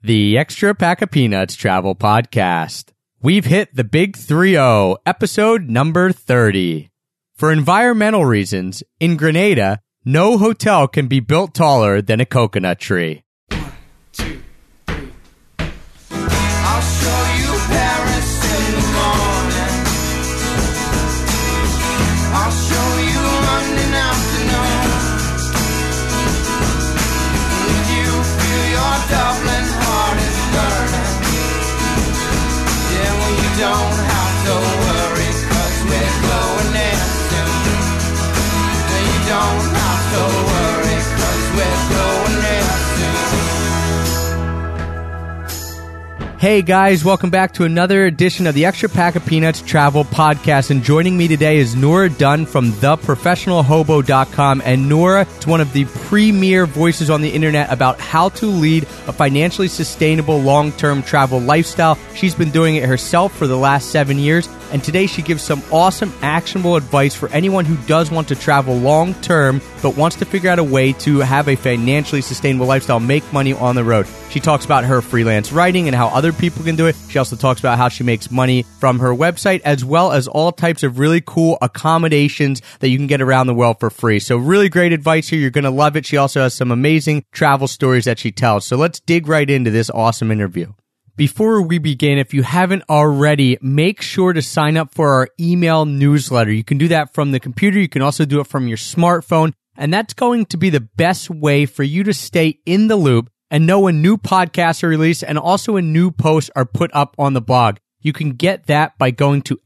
The Extra Pack of Peanuts Travel Podcast. We've hit the big 3-0, episode number 30. For environmental reasons, in Grenada, no hotel can be built taller than a coconut tree. 1, 2, 3. I'll show you Paris in the morning. I'll show you London afternoon. If you feel your Dublin heart is burning, yeah, well, you don't have to worry, 'cause we're going there soon. Yeah, you don't have to worry, 'cause we're going there soon. Hey guys, welcome back to another edition of the Extra Pack of Peanuts Travel Podcast. And joining me today is Nora Dunn from theprofessionalhobo.com. And Nora is one of the premier voices on the internet about how to lead a financially sustainable long-term travel lifestyle. She's been doing it herself for the last 7 years. And today she gives some awesome, actionable advice for anyone who does want to travel long-term, but wants to figure out a way to have a financially sustainable lifestyle, make money on the road. She talks about her freelance writing and how other people can do it. She also talks about how she makes money from her website, as well as all types of really cool accommodations that you can get around the world for free. So really great advice here. You're going to love it. She also has some amazing travel stories that she tells. So let's dig right into this awesome interview. Before we begin, if you haven't already, make sure to sign up for our email newsletter. You can do that from the computer. You can also do it from your smartphone. And that's going to be the best way for you to stay in the loop and know when new podcasts are released and also when new posts are put up on the blog. You can get that by going to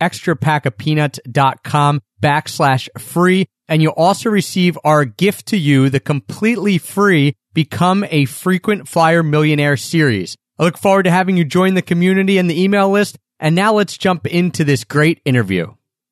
extrapackofpeanuts.com/free. And you'll also receive our gift to you, the completely free Become a Frequent Flyer Millionaire series. I look forward to having you join the community and the email list. And now let's jump into this great interview.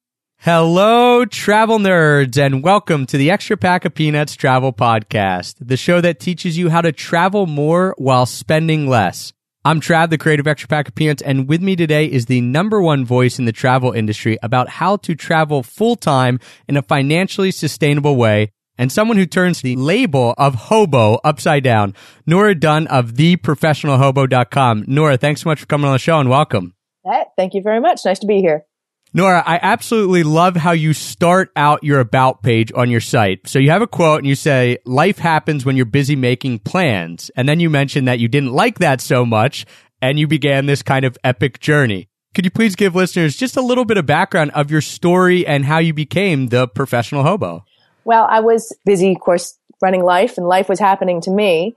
Hello, travel nerds, and welcome to the Extra Pack of Peanuts Travel Podcast, the show that teaches you how to travel more while spending less. I'm Trav, the creator of Extra Pack of Peanuts, and with me today is the #1 voice in the travel industry about how to travel full-time in a financially sustainable way, and someone who turns the label of hobo upside down, Nora Dunn of theprofessionalhobo.com. Nora, thanks so much for coming on the show and welcome. Hey, thank you very much. Nice to be here. Nora, I absolutely love how you start out your about page on your site. So you have a quote and you say, life happens when you're busy making plans. And then you mentioned that you didn't like that so much and you began this kind of epic journey. Could you please give listeners just a little bit of background of your story and how you became the professional hobo? Well, I was busy, of course, running life, and life was happening to me.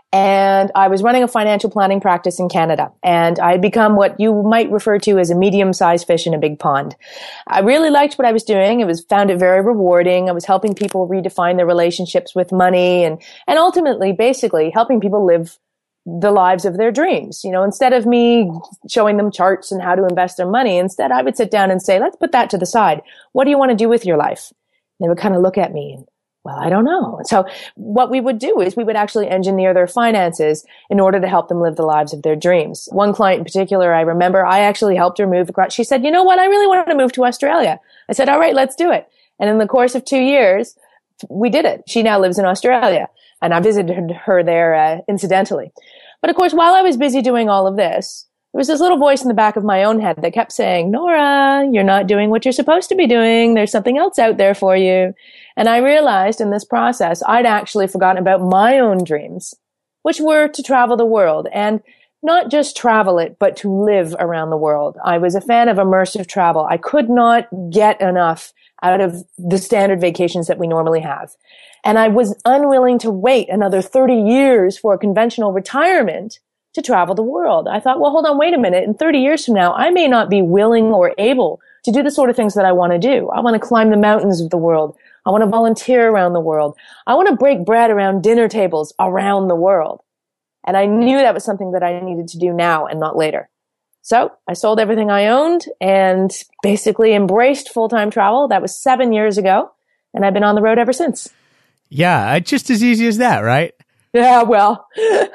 And I was running a financial planning practice in Canada. And I had become what you might refer to as a medium-sized fish in a big pond. I really liked what I was doing. Found it very rewarding. I was helping people redefine their relationships with money and ultimately, basically, helping people live the lives of their dreams. You know, instead of me showing them charts and how to invest their money, instead I would sit down and say, let's put that to the side. What do you want to do with your life? They would kind of look at me and, well, I don't know. So what we would do is we would actually engineer their finances in order to help them live the lives of their dreams. One client in particular, I remember I actually helped her move across. She said, you know what? I really want to move to Australia. I said, all right, let's do it. And in the course of 2 years, we did it. She now lives in Australia and I visited her there incidentally. But of course, while I was busy doing all of this, there was this little voice in the back of my own head that kept saying, Nora, you're not doing what you're supposed to be doing. There's something else out there for you. And I realized in this process, I'd actually forgotten about my own dreams, which were to travel the world and not just travel it, but to live around the world. I was a fan of immersive travel. I could not get enough out of the standard vacations that we normally have. And I was unwilling to wait another 30 years for a conventional retirement to travel the world. I thought, well, hold on, wait a minute. In 30 years from now, I may not be willing or able to do the sort of things that I want to do. I want to climb the mountains of the world. I want to volunteer around the world. I want to break bread around dinner tables around the world. And I knew that was something that I needed to do now and not later. So I sold everything I owned and basically embraced full-time travel. That was 7 years ago. And I've been on the road ever since. Yeah, just as easy as that, right? Yeah, well,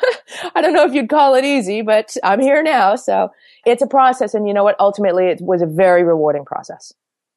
I don't know if you'd call it easy, but I'm here now. So it's a process. And you know what? Ultimately, it was a very rewarding process.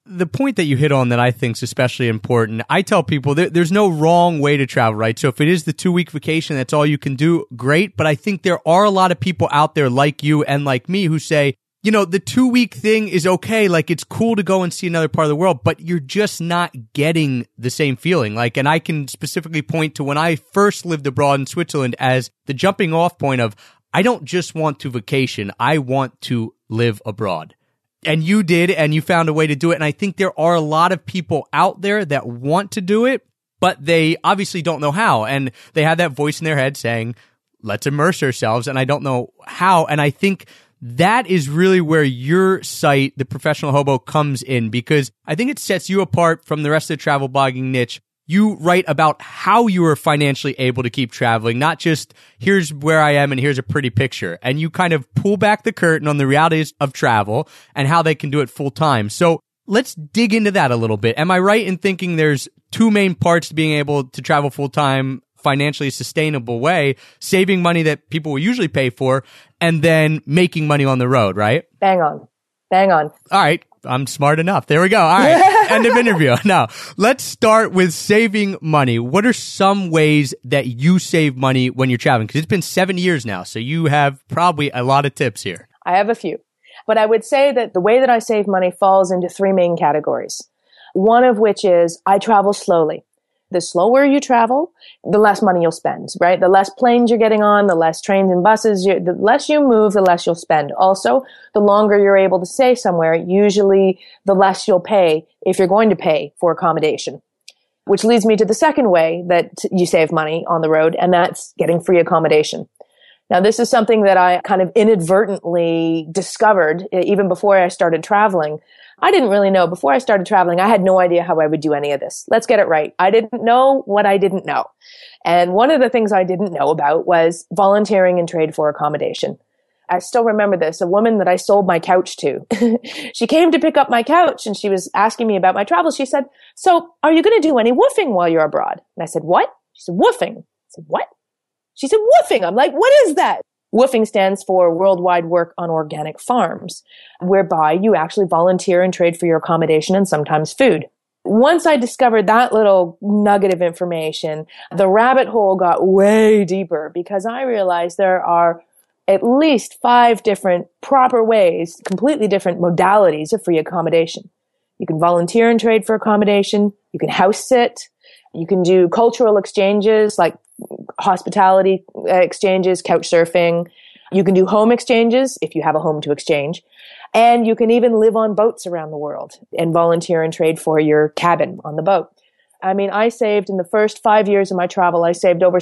the point that you hit on that I think is especially important, I tell people there's no wrong way to travel, right? So if it is the 2-week vacation, that's all you can do, great. But I think there are a lot of people out there like you and like me who say, the 2-week thing is okay. Like, it's cool to go and see another part of the world, but you're just not getting the same feeling. Like, and I can specifically point to when I first lived abroad in Switzerland as the jumping off point of, I don't just want to vacation, I want to live abroad. And you did, and you found a way to do it. And I think there are a lot of people out there that want to do it, but they obviously don't know how. And they have that voice in their head saying, let's immerse ourselves. And I don't know how. And I think that is really where your site, The Professional Hobo, comes in, because I think it sets you apart from the rest of the travel blogging niche. You write about how you are financially able to keep traveling, not just here's where I am and here's a pretty picture. And you kind of pull back the curtain on the realities of travel and how they can do it full time. So let's dig into that a little bit. Am I right in thinking there's 2 main parts to being able to travel full time, financially sustainable way, saving money that people will usually pay for, and then making money on the road, right? Bang on. Bang on. All right. I'm smart enough. There we go. All right. End of interview. Now, let's start with saving money. What are some ways that you save money when you're traveling? Because it's been 7 years now, so you have probably a lot of tips here. I have a few. But I would say that the way that I save money falls into 3 main categories. One of which is I travel slowly. The slower you travel, the less money you'll spend, right? The less planes you're getting on, the less trains and buses, the less you move, the less you'll spend. Also, the longer you're able to stay somewhere, usually the less you'll pay if you're going to pay for accommodation. Which leads me to the second way that you save money on the road, and that's getting free accommodation. Now, this is something that I kind of inadvertently discovered even before I started traveling. I didn't really know. Before I started traveling, I had no idea how I would do any of this. Let's get it right. I didn't know what I didn't know. And one of the things I didn't know about was volunteering in trade for accommodation. I still remember this. A woman that I sold my couch to, she came to pick up my couch and she was asking me about my travels. She said, so are you going to do any woofing while you're abroad? And I said, what? She said, woofing. I said, what? She said, woofing. I'm like, what is that? WWOOFing stands for Worldwide Work on Organic Farms, whereby you actually volunteer and trade for your accommodation and sometimes food. Once I discovered that little nugget of information, the rabbit hole got way deeper because I realized there are at least 5 different proper ways, completely different modalities of free accommodation. You can volunteer and trade for accommodation. You can house sit. You can do cultural exchanges like hospitality exchanges, couch surfing. You can do home exchanges if you have a home to exchange. And you can even live on boats around the world and volunteer and trade for your cabin on the boat. I mean, I saved in the first 5 years of my travel, I saved over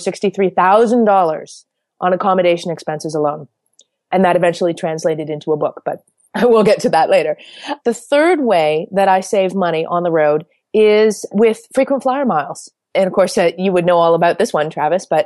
$63,000 on accommodation expenses alone. And that eventually translated into a book, but we'll get to that later. The third way that I save money on the road is with frequent flyer miles. And of course, you would know all about this one, Travis, but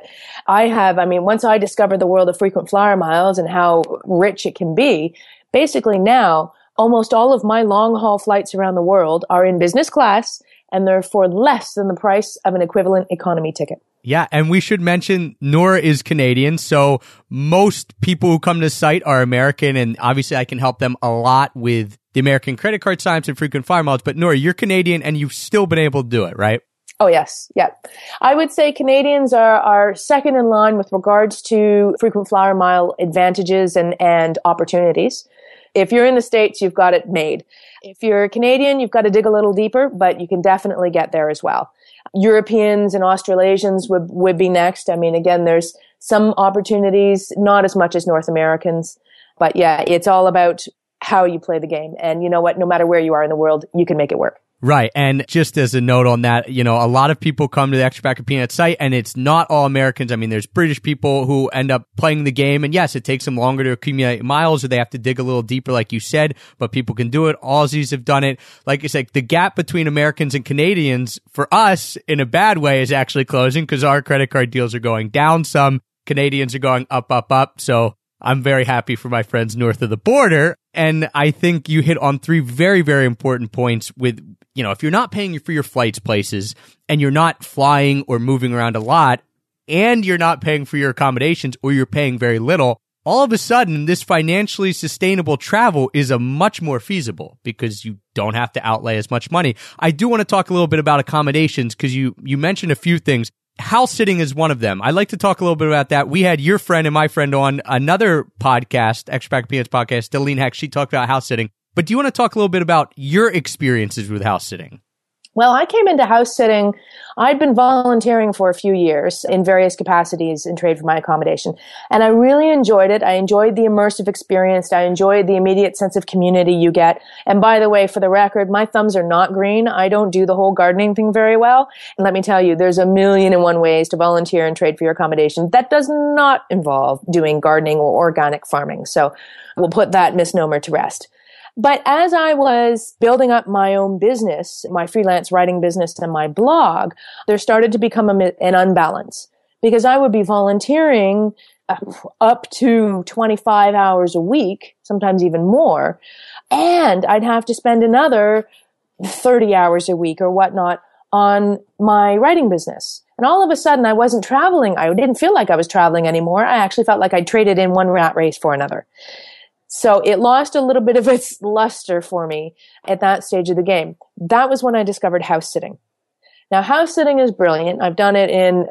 once I discovered the world of frequent flyer miles and how rich it can be, basically now, almost all of my long haul flights around the world are in business class and they're for less than the price of an equivalent economy ticket. Yeah, and we should mention Nora is Canadian, so most people who come to the site are American, and obviously I can help them a lot with the American credit card signs and frequent flyer miles. But Nora, you're Canadian and you've still been able to do it, right? Oh, yes. Yeah. I would say Canadians are second in line with regards to frequent flyer mile advantages and opportunities. If you're in the States, you've got it made. If you're Canadian, you've got to dig a little deeper, but you can definitely get there as well. Europeans and Australasians would be next. I mean, again, there's some opportunities, not as much as North Americans, but yeah, it's all about how you play the game. And you know what? No matter where you are in the world, you can make it work. Right. And just as a note on that, a lot of people come to the Extra Pack of Peanuts site and it's not all Americans. I mean, there's British people who end up playing the game. And yes, it takes them longer to accumulate miles or they have to dig a little deeper, like you said, but people can do it. Aussies have done it. Like you said, the gap between Americans and Canadians for us in a bad way is actually closing because our credit card deals are going down some. Canadians are going up, up, up. So I'm very happy for my friends north of the border. And I think you hit on 3 very, very important points with, if you're not paying for your flights places and you're not flying or moving around a lot and you're not paying for your accommodations or you're paying very little, all of a sudden this financially sustainable travel is a much more feasible because you don't have to outlay as much money. I do want to talk a little bit about accommodations because you mentioned a few things. House sitting is one of them. I'd like to talk a little bit about that. We had your friend and my friend on another podcast, Extra Pack of Peanuts podcast, Delene Heck. She talked about house sitting. But do you want to talk a little bit about your experiences with house sitting? Well, I came into house sitting. I'd been volunteering for a few years in various capacities in trade for my accommodation. And I really enjoyed it. I enjoyed the immersive experience. I enjoyed the immediate sense of community you get. And by the way, for the record, my thumbs are not green. I don't do the whole gardening thing very well. And let me tell you, there's 1,000,001 ways to volunteer and trade for your accommodation. That does not involve doing gardening or organic farming. So we'll put that misnomer to rest. But as I was building up my own business, my freelance writing business and my blog, there started to become an unbalance because I would be volunteering up to 25 hours a week, sometimes even more, and I'd have to spend another 30 hours a week or whatnot on my writing business. And all of a sudden, I wasn't traveling. I didn't feel like I was traveling anymore. I actually felt like I'd traded in one rat race for another. So it lost a little bit of its luster for me at that stage of the game. That was when I discovered house sitting. Now, house sitting is brilliant. I've done it in,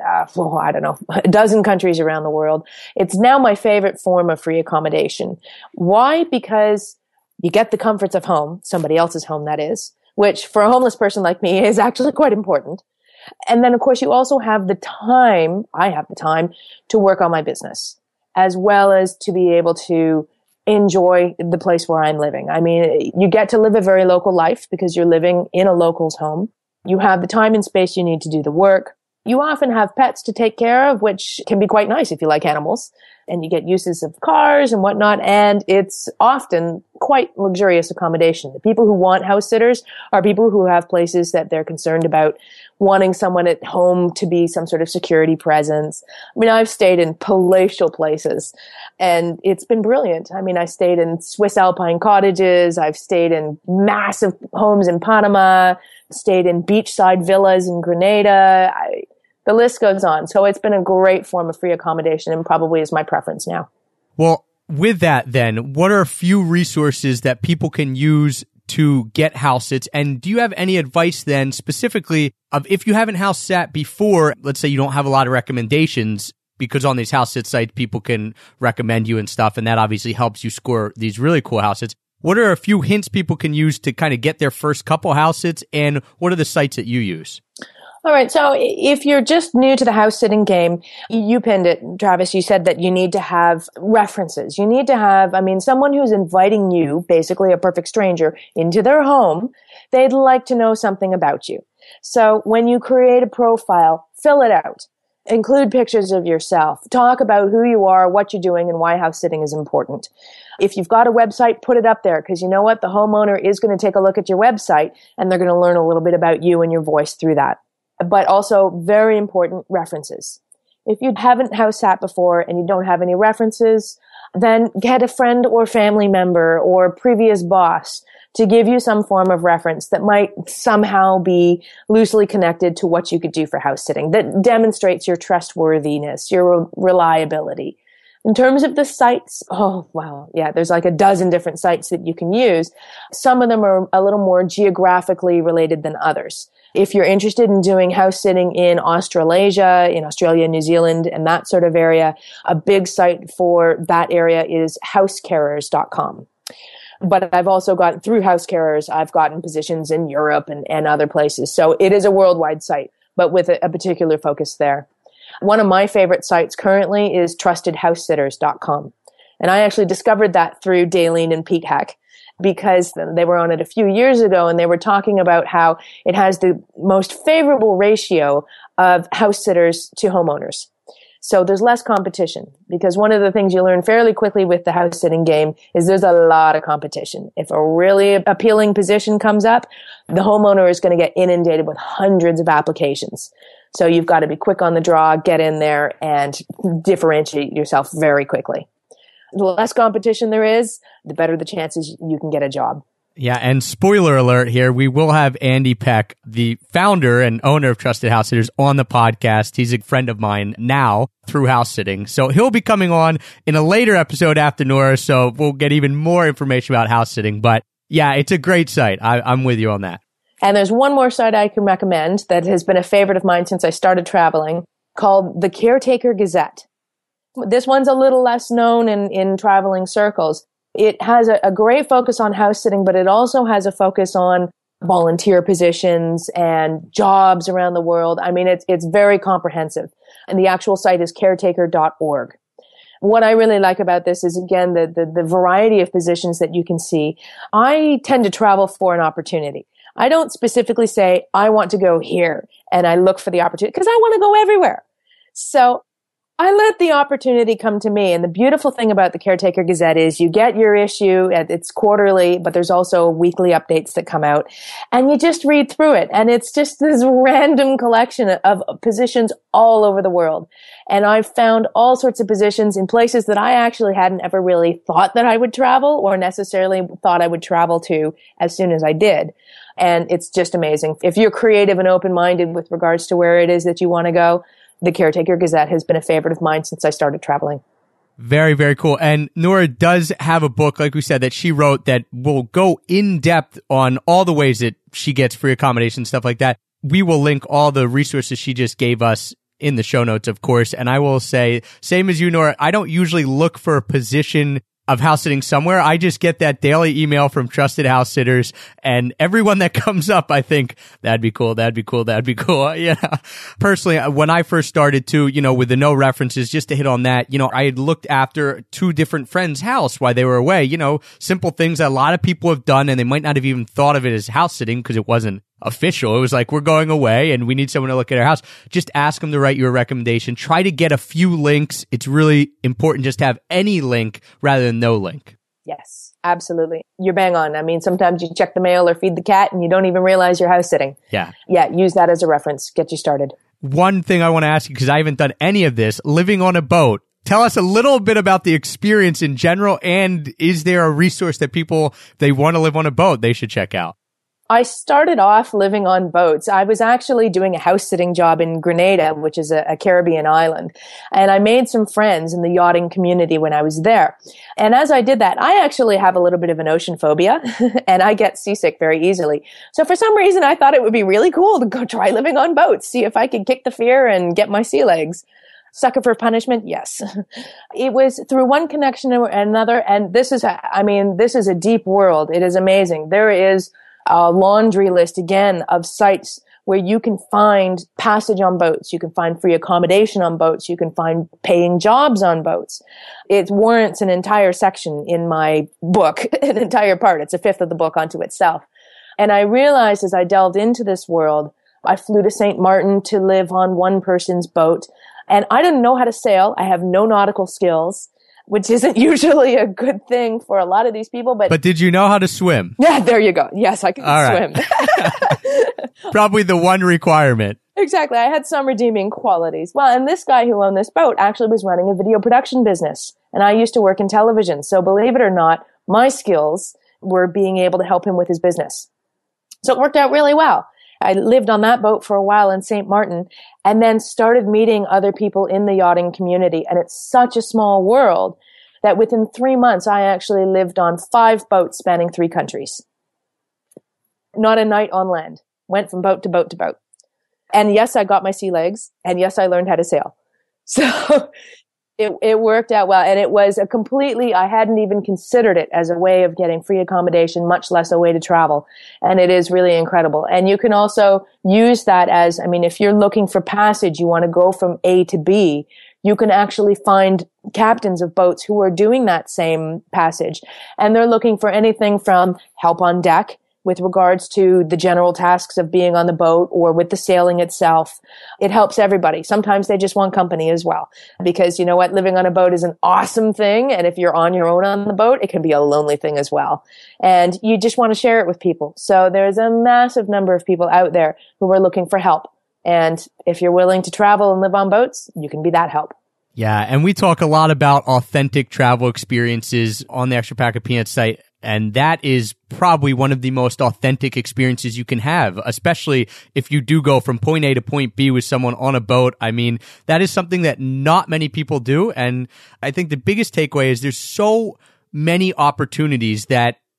a dozen countries around the world. It's now my favorite form of free accommodation. Why? Because you get the comforts of home, somebody else's home, that is, which for a homeless person like me is actually quite important. And then, of course, you also have the time, I have the time to work on my business, as well as to be able to enjoy the place where I'm living. I mean, you get to live a very local life because you're living in a local's home. You have the time and space you need to do the work. You often have pets to take care of, which can be quite nice if you like animals. And you get uses of cars and whatnot. And it's often quite luxurious accommodation. The people who want house sitters are people who have places that they're concerned about wanting someone at home to be some sort of security presence. I mean, I've stayed in palatial places and it's been brilliant. I mean, I stayed in Swiss Alpine cottages. I've stayed in massive homes in Panama, stayed in beachside villas in Grenada. The list goes on. So it's been a great form of free accommodation and probably is my preference now. Well, with that then, what are a few resources that people can use to get house sits? And do you have any advice then specifically of if you haven't house sat before, let's say you don't have a lot of recommendations, because on these house sit sites, people can recommend you and stuff. And that obviously helps you score these really cool house sits. What are a few hints people can use to kind of get their first couple house sits? And what are the sites that you use? All right. So if you're just new to the house sitting game, you pinned it, Travis. You said that you need to have references. You need to have, someone who's inviting you, basically a perfect stranger, into their home. They'd like to know something about you. So when you create a profile, fill it out. Include pictures of yourself. Talk about who you are, what you're doing, and why house sitting is important. If you've got a website, put it up there because you know what? The homeowner is going to take a look at your website and they're going to learn a little bit about you and your voice through that. But also very important, references. If you haven't house sat before and you don't have any references, then get a friend or family member or previous boss to give you some form of reference that might somehow be loosely connected to what you could do for house sitting, that demonstrates your trustworthiness, your reliability. In terms of the sites, there's like a dozen different sites that you can use. Some of them are a little more geographically related than others. If you're interested in doing house sitting in Australasia, in Australia, New Zealand, and that sort of area, a big site for that area is housecarers.com. But I've also gotten, through House Carers, I've gotten positions in Europe and other places. So it is a worldwide site, but with a particular focus there. One of my favorite sites currently is trustedhousesitters.com. And I actually discovered that through Delene and Pete Heck, because they were on it a few years ago and they were talking about how it has the most favorable ratio of house sitters to homeowners. So there's less competition, because one of the things you learn fairly quickly with the house sitting game is there's a lot of competition. If a really appealing position comes up, the homeowner is going to get inundated with hundreds of applications. So you've got to be quick on the draw, get in there and differentiate yourself very quickly. The less competition there is, the better the chances you can get a job. Yeah, and spoiler alert here, we will have Andy Peck, the founder and owner of Trusted House Sitters, on the podcast. He's a friend of mine now through house sitting. So he'll be coming on in a later episode after Nora, so we'll get even more information about house sitting. But Yeah, it's a great site. I'm with you on that. And there's one more site I can recommend that has been a favorite of mine since I started traveling, called the Caretaker Gazette. This one's a little less known in traveling circles. It has a great focus on house sitting, but it also has a focus on volunteer positions and jobs around the world. I mean, it's very comprehensive. And the actual site is caretaker.org. What I really like about this is, again, the variety of positions that you can see. I tend to travel for an opportunity. I don't specifically say, I want to go here, and I look for the opportunity, because I want to go everywhere. So I let the opportunity come to me. And the beautiful thing about the Caretaker Gazette is you get your issue, it's quarterly, but there's also weekly updates that come out, and you just read through it. And it's just this random collection of positions all over the world. And I've found all sorts of positions in places that I actually hadn't ever really thought that I would travel, or necessarily thought I would travel to as soon as I did. And it's just amazing. If you're creative and open-minded with regards to where it is that you want to go, the Caretaker Gazette has been a favorite of mine since I started traveling. Very, very cool. And Nora does have a book, like we said, that she wrote that will go in depth on all the ways that she gets free accommodation, stuff like that. We will link all the resources she just gave us in the show notes, of course. And I will say, same as you, Nora, I don't usually look for a position of house sitting somewhere. I just get that daily email from trusted house sitters, and everyone that comes up, I think that'd be cool. That'd be cool. That'd be cool. Yeah. Personally, when I first started too, with the no references, just to hit on that, I had looked after 2 different friends' house while they were away, simple things that a lot of people have done, and they might not have even thought of it as house sitting because it wasn't official. It was like, we're going away and we need someone to look at our house. Just ask them to write you a recommendation. Try to get a few links. It's really important just to have any link rather than no link. Yes, absolutely. You're bang on. I mean, sometimes you check the mail or feed the cat and you don't even realize you're house sitting. Yeah. Yeah, use that as a reference. Get you started. One thing I want to ask you, because I haven't done any of this, living on a boat. Tell us a little bit about the experience in general, and is there a resource that people, if they want to live on a boat, they should check out? I started off living on boats. I was actually doing a house sitting job in Grenada, which is a Caribbean island. And I made some friends in the yachting community when I was there. And as I did that, I actually have a little bit of an ocean phobia and I get seasick very easily. So for some reason, I thought it would be really cool to go try living on boats, see if I could kick the fear and get my sea legs. Sucker for punishment? Yes. It was through one connection or another. And this is a deep world. It is amazing. There is a laundry list, again, of sites where you can find passage on boats. You can find free accommodation on boats. You can find paying jobs on boats. It warrants an entire section in my book, an entire part. It's a fifth of the book unto itself. And I realized as I delved into this world, I flew to St. Martin to live on one person's boat. And I didn't know how to sail. I have no nautical skills, which isn't usually a good thing for a lot of these people. But did you know how to swim? Yeah, there you go. Yes, I can swim. Probably the one requirement. Exactly. I had some redeeming qualities. Well, and this guy who owned this boat actually was running a video production business. And I used to work in television. So believe it or not, my skills were being able to help him with his business. So it worked out really well. I lived on that boat for a while in St. Martin and then started meeting other people in the yachting community. And it's such a small world that within 3 months, I actually lived on 5 boats spanning 3 countries. Not a night on land. Went from boat to boat to boat. And yes, I got my sea legs. And yes, I learned how to sail. So it worked out well. And it was I hadn't even considered it as a way of getting free accommodation, much less a way to travel. And it is really incredible. And you can also use that as, if you're looking for passage, you want to go from A to B, you can actually find captains of boats who are doing that same passage. And they're looking for anything from help on deck with regards to the general tasks of being on the boat or with the sailing itself. It helps everybody. Sometimes they just want company as well. Because you know what? Living on a boat is an awesome thing. And if you're on your own on the boat, it can be a lonely thing as well. And you just want to share it with people. So there's a massive number of people out there who are looking for help. And if you're willing to travel and live on boats, you can be that help. Yeah, and we talk a lot about authentic travel experiences on the Extra Pack of Peanuts site. And that is probably one of the most authentic experiences you can have, especially if you do go from point A to point B with someone on a boat. That is something that not many people do. And I think the biggest takeaway is there's so many opportunities that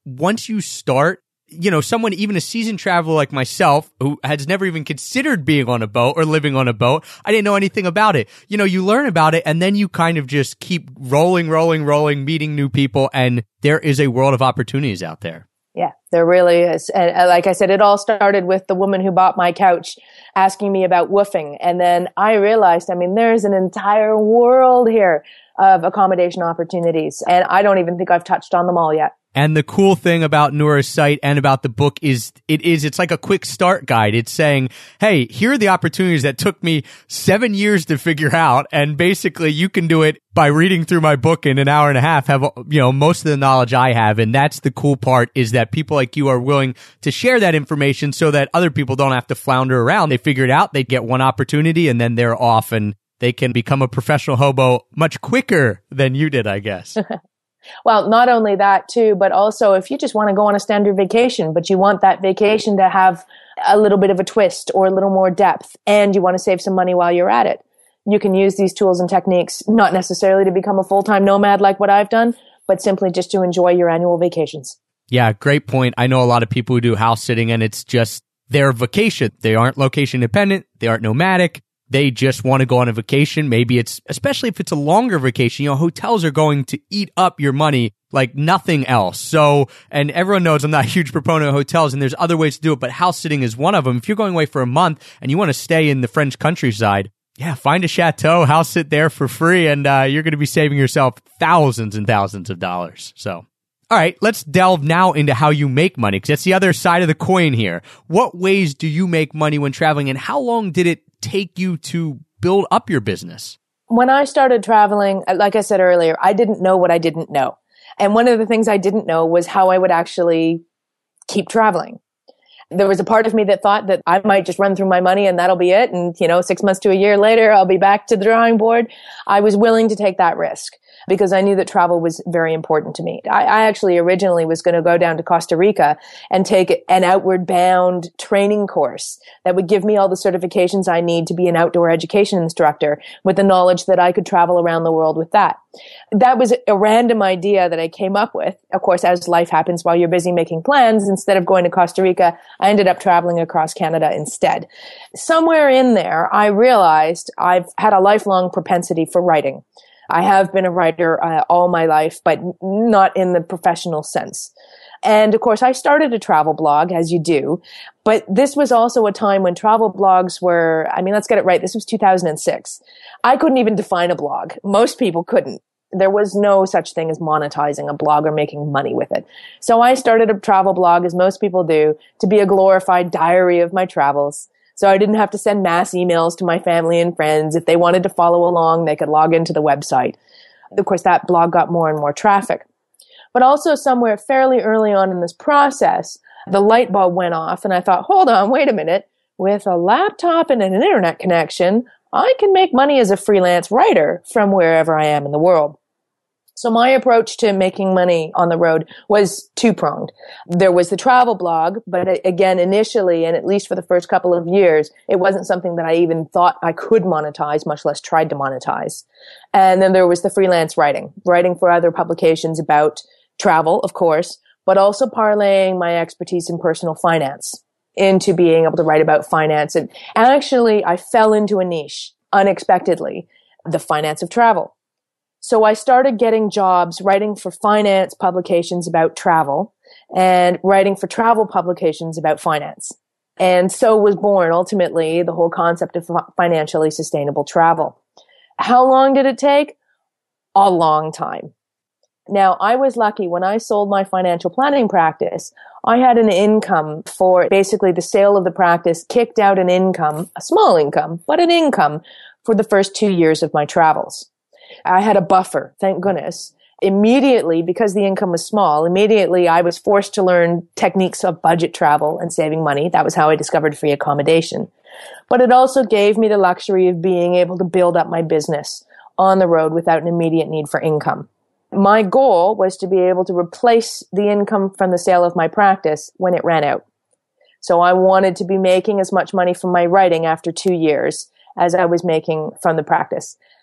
once you start, someone, even a seasoned traveler like myself, who has never even considered being on a boat or living on a boat, I didn't know anything about it. You learn about it and then you kind of just keep rolling, meeting new people, and there is a world of opportunities out there. Yeah, there really is. And like I said, it all started with the woman who bought my couch asking me about woofing. And then I realized, there's an entire world here of accommodation opportunities. And I don't even think I've touched on them all yet. And the cool thing about Noura's site and about the book is it's like a quick start guide. It's saying, hey, here are the opportunities that took me 7 years to figure out. And basically you can do it by reading through my book in an hour and a half, have, most of the knowledge I have. And that's the cool part, is that people like you are willing to share that information so that other people don't have to flounder around. They figure it out. They get one opportunity and then they're off, and they can become a professional hobo much quicker than you did, I guess. Well, not only that too, but also if you just want to go on a standard vacation, but you want that vacation to have a little bit of a twist or a little more depth, and you want to save some money while you're at it, you can use these tools and techniques, not necessarily to become a full-time nomad like what I've done, but simply just to enjoy your annual vacations. Yeah, great point. I know a lot of people who do house sitting, and it's just their vacation. They aren't location dependent. They aren't nomadic. They just want to go on a vacation. Maybe it's, especially if it's a longer vacation, hotels are going to eat up your money like nothing else. So, and everyone knows I'm not a huge proponent of hotels, and there's other ways to do it, but house sitting is one of them. If you're going away for a month and you want to stay in the French countryside, find a chateau, house sit there for free, and you're going to be saving yourself thousands and thousands of dollars. So, all right, let's delve now into how you make money, because that's the other side of the coin here. What ways do you make money when traveling, and how long did it take you to build up your business? When I started traveling, like I said earlier, I didn't know what I didn't know. And one of the things I didn't know was how I would actually keep traveling. There was a part of me that thought that I might just run through my money and that'll be it. And, 6 months to a year later, I'll be back to the drawing board. I was willing to take that risk because I knew that travel was very important to me. I actually originally was going to go down to Costa Rica and take an outward bound training course that would give me all the certifications I need to be an outdoor education instructor, with the knowledge that I could travel around the world with that. That was a random idea that I came up with. Of course, as life happens while you're busy making plans, instead of going to Costa Rica, I ended up traveling across Canada instead. Somewhere in there, I realized I've had a lifelong propensity for writing. I have been a writer all my life, but not in the professional sense. And of course, I started a travel blog, as you do, but this was also a time when travel blogs were, let's get it right. This was 2006. I couldn't even define a blog. Most people couldn't. There was no such thing as monetizing a blog or making money with it. So I started a travel blog, as most people do, to be a glorified diary of my travels. So I didn't have to send mass emails to my family and friends. If they wanted to follow along, they could log into the website. Of course, that blog got more and more traffic. But also somewhere fairly early on in this process, the light bulb went off and I thought, hold on, wait a minute. With a laptop and an internet connection, I can make money as a freelance writer from wherever I am in the world. So my approach to making money on the road was two-pronged. There was the travel blog, but again, initially, and at least for the first couple of years, it wasn't something that I even thought I could monetize, much less tried to monetize. And then there was the freelance writing for other publications about travel, of course, but also parlaying my expertise in personal finance into being able to write about finance. And actually, I fell into a niche unexpectedly, the finance of travel. So I started getting jobs writing for finance publications about travel and writing for travel publications about finance. And so was born ultimately the whole concept of financially sustainable travel. How long did it take? A long time. Now, I was lucky when I sold my financial planning practice. I had an income for basically the sale of the practice, kicked out an income, a small income, but an income for the first 2 years of my travels. I had a buffer, thank goodness. Immediately, because the income was small, I was forced to learn techniques of budget travel and saving money. That was how I discovered free accommodation. But it also gave me the luxury of being able to build up my business on the road without an immediate need for income. My goal was to be able to replace the income from the sale of my practice when it ran out. So I wanted to be making as much money from my writing after 2 years as I was making from the practice.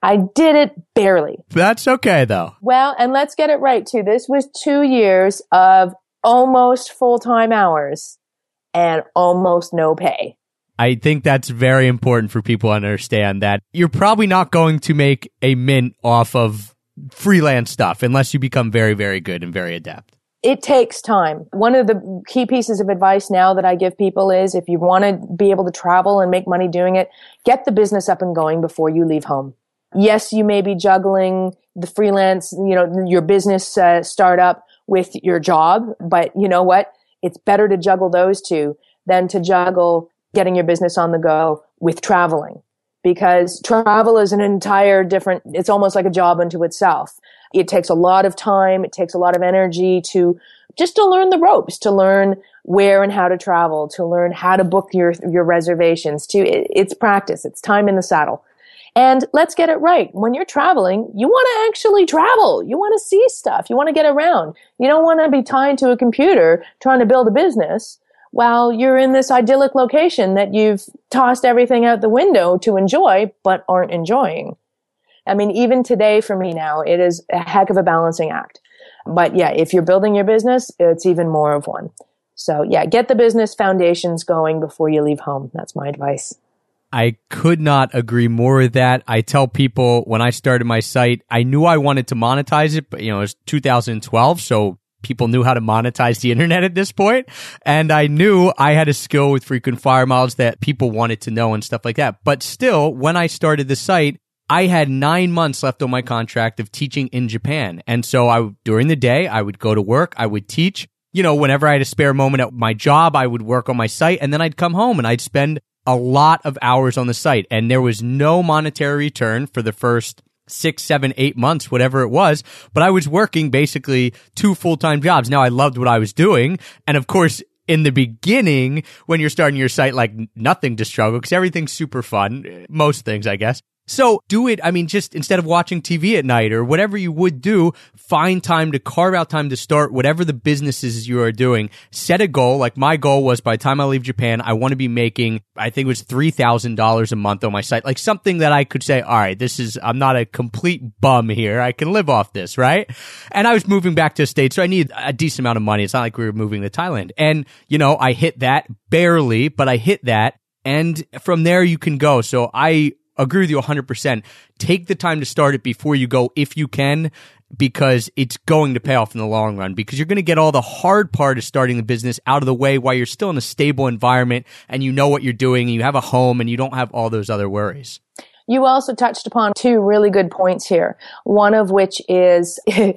I did it barely. That's okay, though. Well, and let's get it right, too. This was 2 years of almost full-time hours and almost no pay. I think that's very important for people to understand that you're probably not going to make a mint off of freelance stuff unless you become very, very good and very adept. It takes time. One of the key pieces of advice now that I give people is if you want to be able to travel and make money doing it, get the business up and going before you leave home. Yes, you may be juggling the freelance, your business startup with your job, but you know what? It's better to juggle those two than to juggle getting your business on the go with traveling, because travel is an entire different, it's almost like a job unto itself. It takes a lot of time. It takes a lot of energy to learn the ropes, to learn where and how to travel, to learn how to book your reservations. It's practice. It's time in the saddle. And let's get it right. When you're traveling, you want to actually travel. You want to see stuff. You want to get around. You don't want to be tied to a computer trying to build a business while you're in this idyllic location that you've tossed everything out the window to enjoy, but aren't enjoying. I mean, even today for me now, it is a heck of a balancing act. But yeah, if you're building your business, it's even more of one. So yeah, get the business foundations going before you leave home. That's my advice. I could not agree more with that. I tell people when I started my site, I knew I wanted to monetize it, but it was 2012. So people knew how to monetize the internet at this point. And I knew I had a skill with frequent flyer miles that people wanted to know and stuff like that. But still, when I started the site, I had 9 months left on my contract of teaching in Japan. And so during the day, I would go to work, I would teach. Whenever I had a spare moment at my job, I would work on my site, and then I'd come home and I'd spend a lot of hours on the site. And there was no monetary return for the first 6, 7, 8 months, whatever it was. But I was working basically 2 full-time jobs. Now I loved what I was doing. And of course, in the beginning, when you're starting your site, like nothing to struggle because everything's super fun. Most things, I guess. So do it. I mean, just instead of watching TV at night or whatever you would do, find time to carve out time to start whatever the businesses you are doing. Set a goal. Like my goal was by the time I leave Japan, I want to be making, I think it was $3,000 a month on my site. Like something that I could say, all right, I'm not a complete bum here. I can live off this, right? And I was moving back to the States, so I needed a decent amount of money. It's not like we were moving to Thailand. And, I hit that barely, but I hit that. And from there you can go. So I agree with you 100%. Take the time to start it before you go if you can, because it's going to pay off in the long run, because you're going to get all the hard part of starting the business out of the way while you're still in a stable environment and you know what you're doing and you have a home and you don't have all those other worries. You also touched upon 2 really good points here. One of which is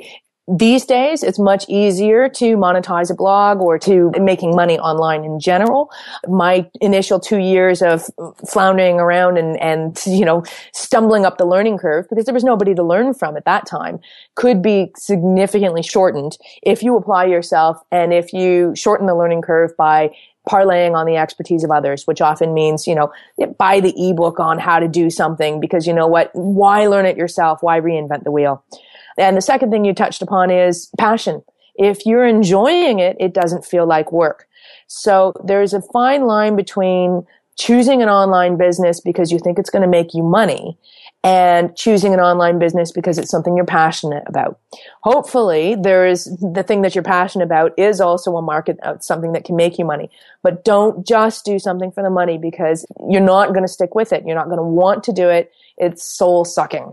these days, it's much easier to monetize a blog or to making money online in general. My initial 2 years of floundering around and stumbling up the learning curve, because there was nobody to learn from at that time, could be significantly shortened if you apply yourself and if you shorten the learning curve by parlaying on the expertise of others, which often means, buy the ebook on how to do something, because you know what? Why learn it yourself? Why reinvent the wheel? And the second thing you touched upon is passion. If you're enjoying it, it doesn't feel like work. So there's a fine line between choosing an online business because you think it's going to make you money and choosing an online business because it's something you're passionate about. Hopefully, the thing that you're passionate about is also a market, something that can make you money. But don't just do something for the money, because you're not going to stick with it. You're not going to want to do it. It's soul sucking.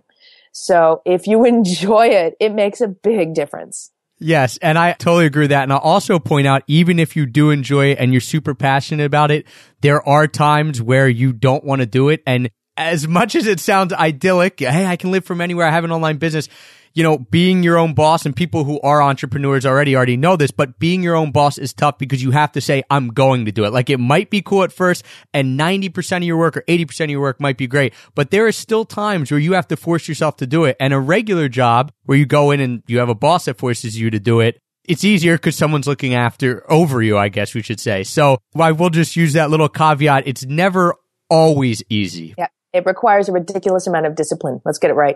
So if you enjoy it, it makes a big difference. Yes, and I totally agree with that. And I'll also point out, even if you do enjoy it and you're super passionate about it, there are times where you don't want to do it. And as much as it sounds idyllic, hey, I can live from anywhere, I have an online business, being your own boss, and people who are entrepreneurs already know this, but being your own boss is tough because you have to say, I'm going to do it. Like, it might be cool at first, and 90% of your work or 80% of your work might be great, but there are still times where you have to force yourself to do it. And a regular job where you go in and you have a boss that forces you to do it, it's easier because someone's looking over you, I guess we should say. So I will just use that little caveat. It's never always easy. Yeah. It requires a ridiculous amount of discipline. Let's get it right.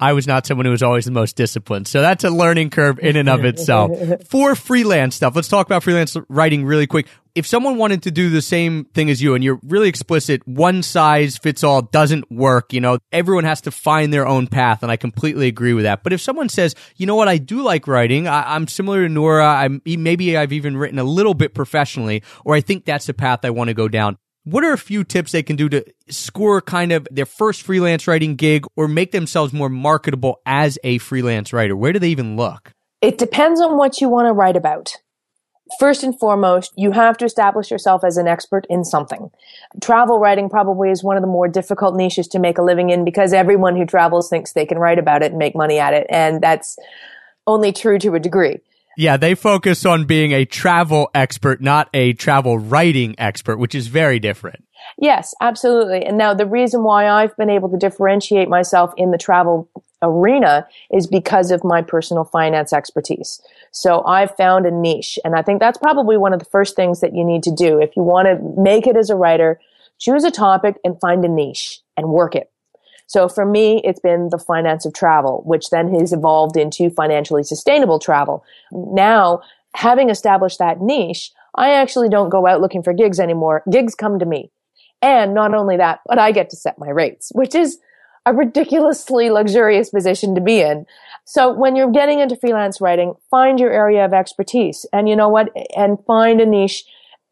I was not someone who was always the most disciplined. So that's a learning curve in and of itself. For freelance stuff, let's talk about freelance writing really quick. If someone wanted to do the same thing as you and you're really explicit, one size fits all doesn't work. Everyone has to find their own path. And I completely agree with that. But if someone says, you know what, I do like writing. I'm similar to Nora. Maybe I've even written a little bit professionally, or I think that's the path I want to go down. What are a few tips they can do to score kind of their first freelance writing gig or make themselves more marketable as a freelance writer? Where do they even look? It depends on what you want to write about. First and foremost, you have to establish yourself as an expert in something. Travel writing probably is one of the more difficult niches to make a living in because everyone who travels thinks they can write about it and make money at it. And that's only true to a degree. Yeah, they focus on being a travel expert, not a travel writing expert, which is very different. Yes, absolutely. And now the reason why I've been able to differentiate myself in the travel arena is because of my personal finance expertise. So I've found a niche, and I think that's probably one of the first things that you need to do. If you want to make it as a writer, choose a topic and find a niche and work it. So for me, it's been the finance of travel, which then has evolved into financially sustainable travel. Now, having established that niche, I actually don't go out looking for gigs anymore. Gigs come to me. And not only that, but I get to set my rates, which is a ridiculously luxurious position to be in. So when you're getting into freelance writing, find your area of expertise. And you know what? And find a niche.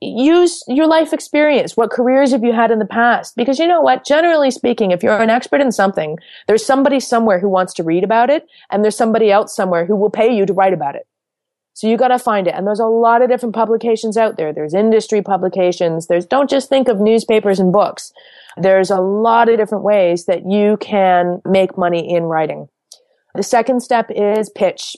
Use your life experience. What careers have you had in the past? Because you know what? Generally speaking, if you're an expert in something, there's somebody somewhere who wants to read about it, and there's somebody else somewhere who will pay you to write about it. So you got to find it. And there's a lot of different publications out there. There's industry publications. Don't just think of newspapers and books. There's a lot of different ways that you can make money in writing. The second step is pitch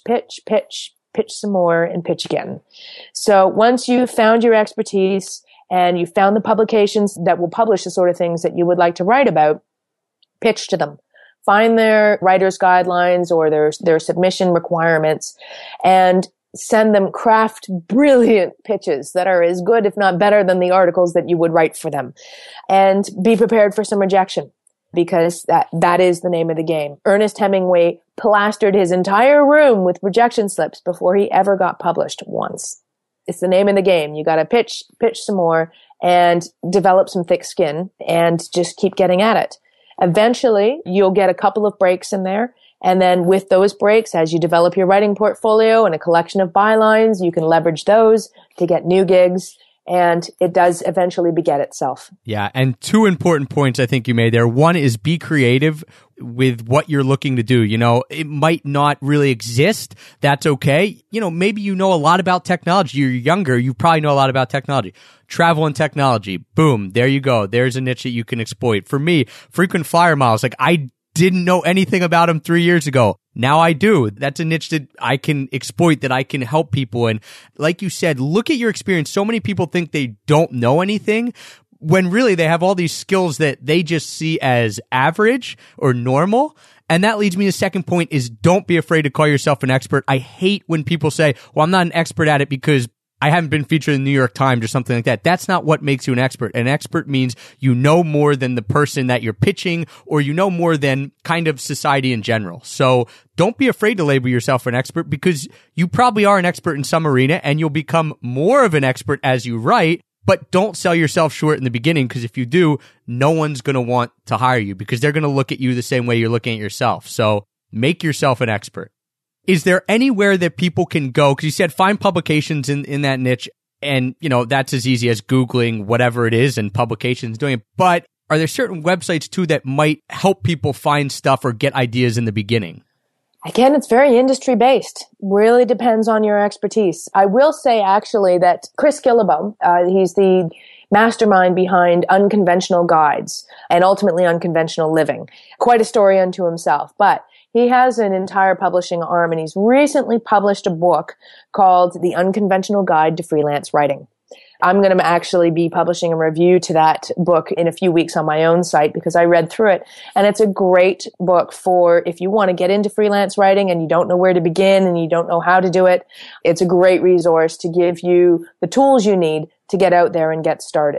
some more, and pitch again. So once you've found your expertise and you've found the publications that will publish the sort of things that you would like to write about, pitch to them. Find their writer's guidelines or their submission requirements and send them craft brilliant pitches that are as good, if not better, than the articles that you would write for them. And be prepared for some rejection, because that is the name of the game. Ernest Hemingway plastered his entire room with rejection slips before he ever got published once. It's the name of the game. You got to pitch some more and develop some thick skin and just keep getting at it. Eventually, you'll get a couple of breaks in there. And then with those breaks, as you develop your writing portfolio and a collection of bylines, you can leverage those to get new gigs. And it does eventually beget itself. Yeah. And two important points I think you made there. One is be creative with what you're looking to do. It might not really exist. That's okay. Maybe you know a lot about technology. You're younger. You probably know a lot about technology. Travel and technology. Boom. There you go. There's a niche that you can exploit. For me, frequent flyer miles. I didn't know anything about them 3 years ago. Now I do. That's a niche that I can exploit, that I can help people. And like you said, look at your experience. So many people think they don't know anything when really they have all these skills that they just see as average or normal. And that leads me to the second point is don't be afraid to call yourself an expert. I hate when people say, well, I'm not an expert at it because I haven't been featured in the New York Times or something like that. That's not what makes you an expert. An expert means you know more than the person that you're pitching, or you know more than kind of society in general. So don't be afraid to label yourself an expert, because you probably are an expert in some arena and you'll become more of an expert as you write. But don't sell yourself short in the beginning, because if you do, no one's going to want to hire you because they're going to look at you the same way you're looking at yourself. So make yourself an expert. Is there anywhere that people can go? Because you said find publications in that niche, and that's as easy as Googling whatever it is and publications doing it. But are there certain websites too that might help people find stuff or get ideas in the beginning? Again, it's very industry based. Really depends on your expertise. I will say actually that Chris Guillebeau, he's the mastermind behind Unconventional Guides and ultimately Unconventional Living. Quite a story unto himself, but he has an entire publishing arm, and he's recently published a book called The Unconventional Guide to Freelance Writing. I'm going to actually be publishing a review to that book in a few weeks on my own site, because I read through it. And it's a great book for if you want to get into freelance writing and you don't know where to begin and you don't know how to do it. It's a great resource to give you the tools you need to get out there and get started.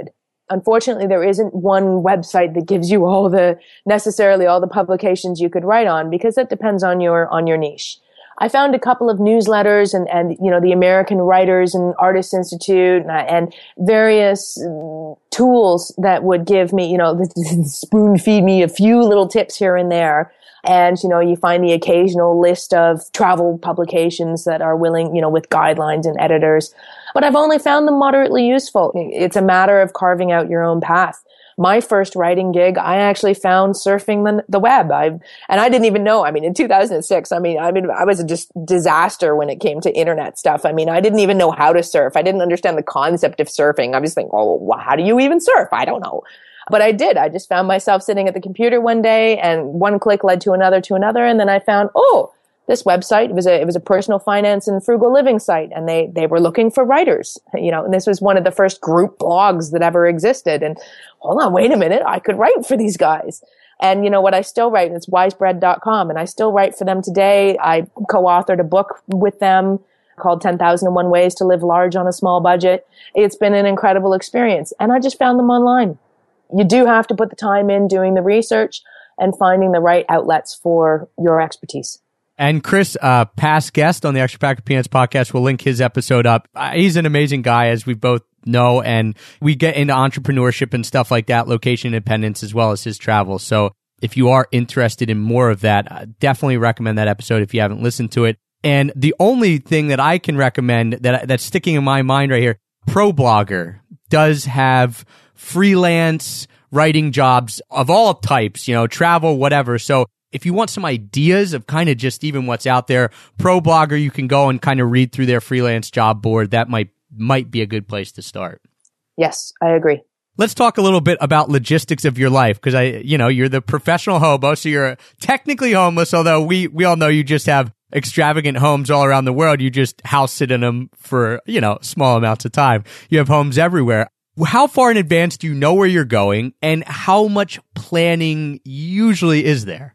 Unfortunately, there isn't one website that gives you necessarily all the publications you could write on, because that depends on your niche. I found a couple of newsletters and the American Writers and Artists Institute and various tools that would give me, spoon feed me a few little tips here and there. And, you find the occasional list of travel publications that are willing, with guidelines and editors. But I've only found them moderately useful. It's a matter of carving out your own path. My first writing gig, I actually found surfing the web. And I didn't even know. In 2006, I was a just disaster when it came to internet stuff. I didn't even know how to surf. I didn't understand the concept of surfing. I was thinking, how do you even surf? I don't know. But I did. I just found myself sitting at the computer one day, and one click led to another, and then I found, this website, it was a personal finance and frugal living site, and they were looking for writers, and this was one of the first group blogs that ever existed. And hold on, wait a minute, I could write for these guys. And what I still write, it's wisebread.com, and I still write for them today. I co-authored a book with them called 10,001 Ways to Live Large on a Small Budget. It's been an incredible experience, and I just found them online. You do have to put the time in doing the research and finding the right outlets for your expertise. And Chris, past guest on the Extra Pack of Peanuts podcast, will link his episode up. He's an amazing guy, as we both know, and we get into entrepreneurship and stuff like that, location independence, as well as his travel. So if you are interested in more of that, definitely recommend that episode if you haven't listened to it. And the only thing that I can recommend that's sticking in my mind right here, ProBlogger does have freelance writing jobs of all types, travel, whatever. So if you want some ideas of kind of just even what's out there, ProBlogger, you can go and kind of read through their freelance job board. That might be a good place to start. Yes, I agree. Let's talk a little bit about logistics of your life, because you're the professional hobo, so you're technically homeless, although we all know you just have extravagant homes all around the world. You just house sit in them for, small amounts of time. You have homes everywhere. How far in advance do you know where you're going, and how much planning usually is there?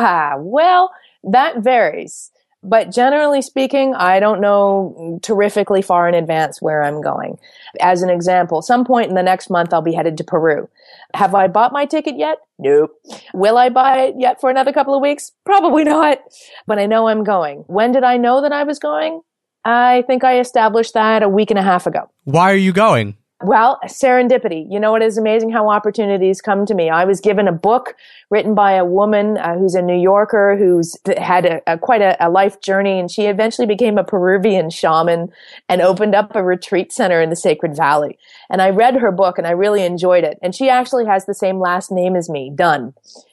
Well, that varies. But generally speaking, I don't know terrifically far in advance where I'm going. As an example, some point in the next month, I'll be headed to Peru. Have I bought my ticket yet? Nope. Will I buy it yet for another couple of weeks? Probably not. But I know I'm going. When did I know that I was going? I think I established that a week and a half ago. Why are you going? Well, serendipity. It is amazing how opportunities come to me. I was given a book written by a woman who's a New Yorker who's had quite a life journey, and she eventually became a Peruvian shaman and opened up a retreat center in the Sacred Valley. And I read her book and I really enjoyed it. And she actually has the same last name as me, Dunn.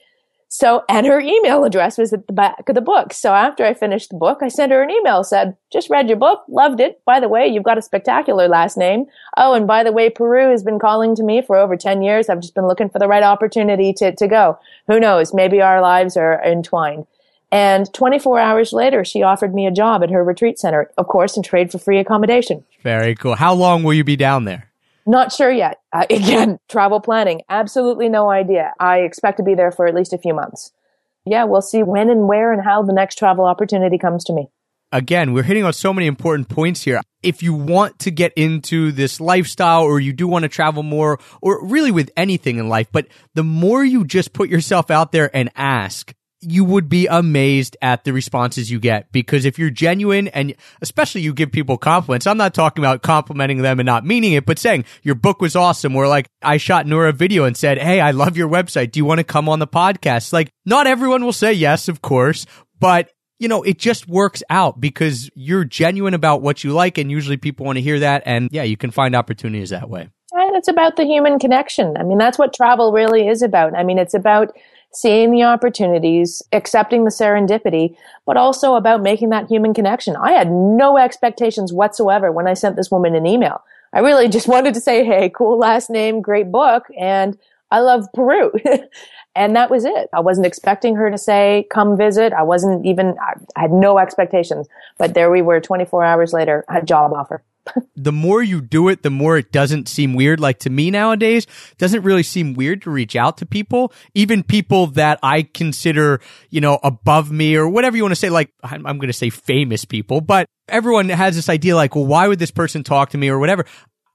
So, and her email address was at the back of the book. So after I finished the book, I sent her an email, said, just read your book, loved it. By the way, you've got a spectacular last name. Oh, and by the way, Peru has been calling to me for over 10 years. I've just been looking for the right opportunity to go. Who knows? Maybe our lives are entwined. And 24 hours later, she offered me a job at her retreat center, of course, in trade for free accommodation. Very cool. How long will you be down there? Not sure yet. Again, travel planning, absolutely no idea. I expect to be there for at least a few months. Yeah, we'll see when and where and how the next travel opportunity comes to me. Again, we're hitting on so many important points here. If you want to get into this lifestyle, or you do want to travel more, or really with anything in life, but the more you just put yourself out there and ask, you would be amazed at the responses you get. Because if you're genuine, and especially you give people compliments, I'm not talking about complimenting them and not meaning it, but saying your book was awesome, or like I shot Nora a video and said, hey, I love your website. Do you want to come on the podcast? Like, not everyone will say yes, of course, but it just works out because you're genuine about what you like, and usually people want to hear that. And yeah, you can find opportunities that way. And it's about the human connection. That's what travel really is about. It's about seeing the opportunities, accepting the serendipity, but also about making that human connection. I had no expectations whatsoever when I sent this woman an email. I really just wanted to say, hey, cool last name, great book, and I love Peru. And that was it. I wasn't expecting her to say, come visit. I had no expectations. But there we were 24 hours later, a job offer. The more you do it, the more it doesn't seem weird. Like to me nowadays, it doesn't really seem weird to reach out to people, even people that I consider, above me or whatever you want to say. Like I'm going to say famous people, but everyone has this idea like, well, why would this person talk to me or whatever?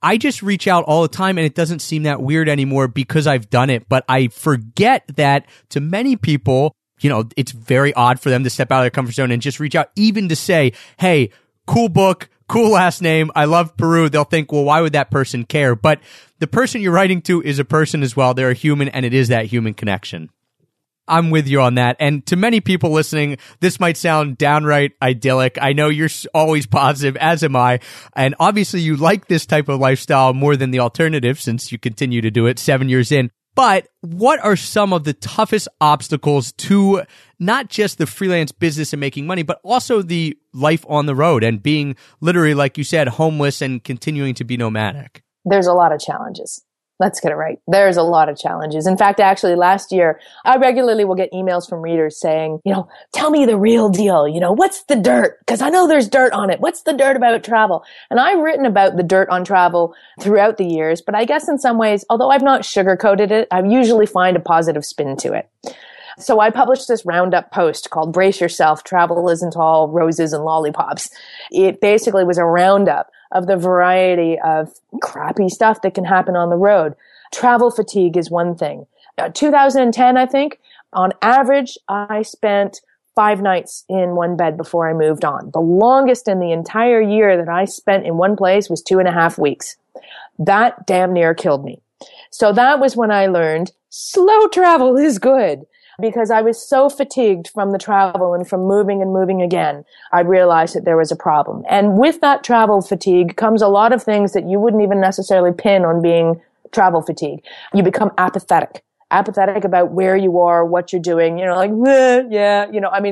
I just reach out all the time and it doesn't seem that weird anymore because I've done it. But I forget that to many people, it's very odd for them to step out of their comfort zone and just reach out, even to say, hey, cool book, cool last name, I love Peru. They'll think, well, why would that person care? But the person you're writing to is a person as well. They're a human, and it is that human connection. I'm with you on that. And to many people listening, this might sound downright idyllic. I know you're always positive, as am I. And obviously you like this type of lifestyle more than the alternative since you continue to do it 7 years in. But what are some of the toughest obstacles to not just the freelance business and making money, but also the life on the road and being literally, like you said, homeless and continuing to be nomadic? There's a lot of challenges. Let's get it right. There's a lot of challenges. In fact, actually last year, I regularly will get emails from readers saying, tell me the real deal. What's the dirt? Because I know there's dirt on it. What's the dirt about travel? And I've written about the dirt on travel throughout the years, but I guess in some ways, although I've not sugarcoated it, I usually find a positive spin to it. So I published this roundup post called Brace Yourself, Travel Isn't All Roses and Lollipops. It basically was a roundup of the variety of crappy stuff that can happen on the road. Travel fatigue is one thing. 2010, I think, on average, I spent 5 nights in one bed before I moved on. The longest in the entire year that I spent in one place was 2.5 weeks. That damn near killed me. So that was when I learned slow travel is good. Because I was so fatigued from the travel and from moving and moving again, I realized that there was a problem. And with that travel fatigue comes a lot of things that you wouldn't even necessarily pin on being travel fatigue. You become apathetic about where you are, what you're doing, like, meh, yeah,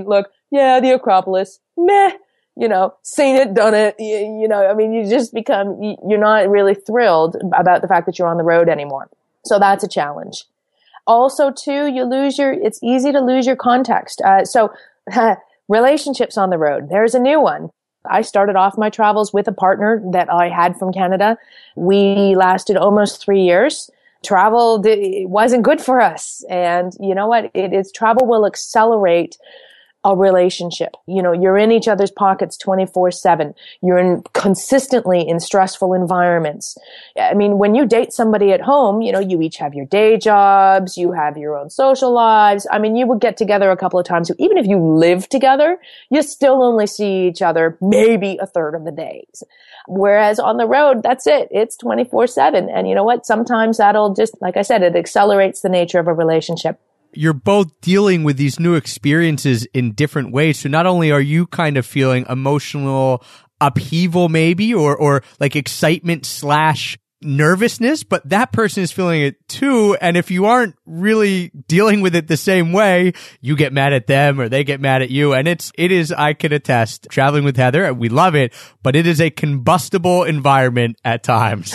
the Acropolis, meh, seen it, done it, you just become, you're not really thrilled about the fact that you're on the road anymore. So that's a challenge. Also, too, it's easy to lose your context. So relationships on the road. There's a new one. I started off my travels with a partner that I had from Canada. We lasted almost 3 years. Travel wasn't good for us. And you know what? Travel will accelerate a relationship. You're in each other's pockets 24/7. You're consistently in stressful environments. I mean, when you date somebody at home, you each have your day jobs, you have your own social lives. I mean, you would get together a couple of times. Even if you live together, you still only see each other maybe a third of the days. Whereas on the road, that's it. It's 24/7. And you know what? Sometimes that'll just, like I said, it accelerates the nature of a relationship. You're both dealing with these new experiences in different ways. So not only are you kind of feeling emotional upheaval maybe, or like excitement / nervousness, but that person is feeling it too. And if you aren't really dealing with it the same way, you get mad at them or they get mad at you. And it is, I can attest, traveling with Heather, we love it, but it is a combustible environment at times.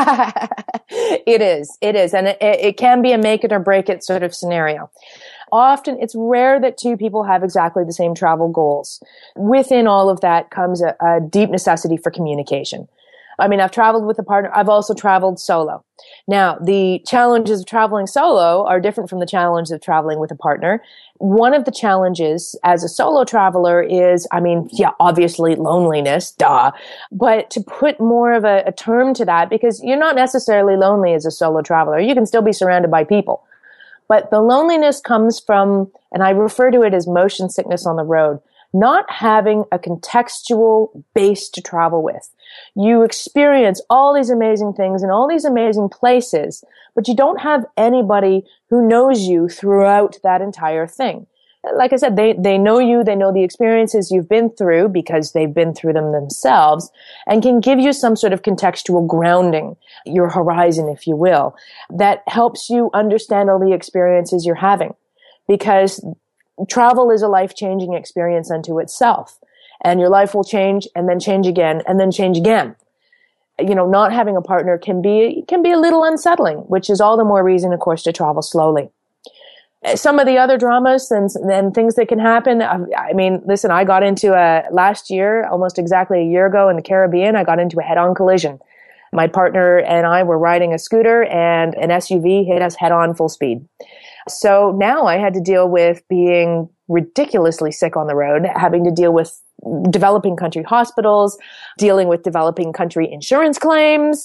It is. And it can be a make it or break it sort of scenario. Often it's rare that two people have exactly the same travel goals. Within all of that comes a deep necessity for communication. I mean, I've traveled with a partner. I've also traveled solo. Now, the challenges of traveling solo are different from the challenges of traveling with a partner. One of the challenges as a solo traveler is, obviously loneliness, duh. But to put more of a term to that, because you're not necessarily lonely as a solo traveler. You can still be surrounded by people. But the loneliness comes from, and I refer to it as motion sickness on the road, not having a contextual base to travel with. You experience all these amazing things in all these amazing places, but you don't have anybody who knows you throughout that entire thing. Like I said, they know you, they know the experiences you've been through because they've been through them themselves, and can give you some sort of contextual grounding, your horizon, if you will, that helps you understand all the experiences you're having. Because travel is a life-changing experience unto itself. And your life will change and then change again and then change again. Not having a partner can be a little unsettling, which is all the more reason, of course, to travel slowly. Some of the other dramas and things that can happen. Listen, I got into last year, almost exactly a year ago in the Caribbean, I got into a head-on collision. My partner and I were riding a scooter and an SUV hit us head-on full speed. So now I had to deal with being ridiculously sick on the road, having to deal with developing country hospitals, dealing with developing country insurance claims.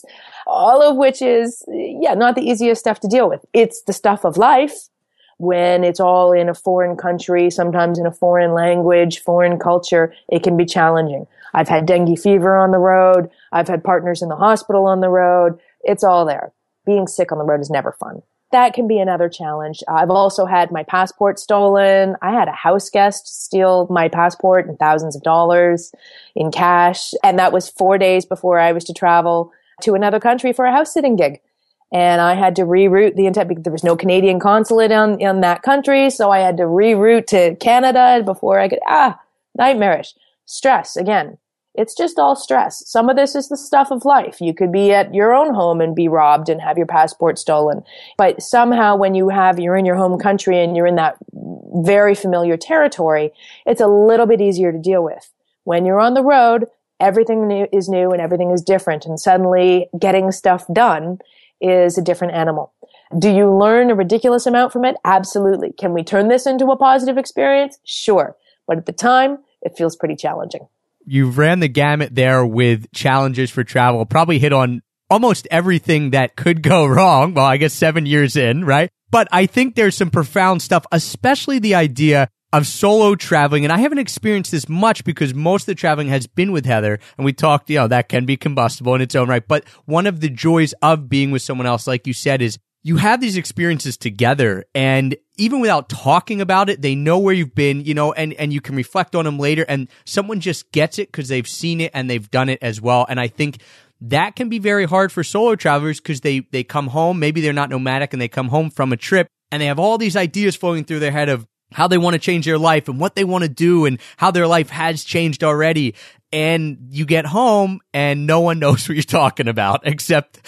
all of which is, not the easiest stuff to deal with. It's the stuff of life when it's all in a foreign country, sometimes in a foreign language, foreign culture. It can be challenging. I've had dengue fever on the road. I've had partners in the hospital on the road. It's all there. Being sick on the road is never fun. That can be another challenge. I've also had my passport stolen. I had a house guest steal my passport and thousands of dollars in cash. And that was 4 days before I was to travel to another country for a house sitting gig. And I had to reroute the entire, because there was no Canadian consulate in that country. So I had to reroute to Canada before I could, nightmarish. Stress again. It's just all stress. Some of this is the stuff of life. You could be at your own home and be robbed and have your passport stolen. But somehow when you're in your home country and you're in that very familiar territory, it's a little bit easier to deal with. When you're on the road, everything is new and everything is different. And suddenly getting stuff done is a different animal. Do you learn a ridiculous amount from it? Absolutely. Can we turn this into a positive experience? Sure. But at the time, it feels pretty challenging. You've ran the gamut there with challenges for travel, probably hit on almost everything that could go wrong. Well, I guess 7 years in, right? But I think there's some profound stuff, especially the idea of solo traveling. And I haven't experienced this much because most of the traveling has been with Heather. And we talked, that can be combustible in its own right. But one of the joys of being with someone else, like you said, is you have these experiences together, and even without talking about it, they know where you've been, and you can reflect on them later, and someone just gets it because they've seen it and they've done it as well. And I think that can be very hard for solo travelers because they come home, maybe they're not nomadic and they come home from a trip and they have all these ideas flowing through their head of how they want to change their life and what they want to do and how their life has changed already. And you get home and no one knows what you're talking about except,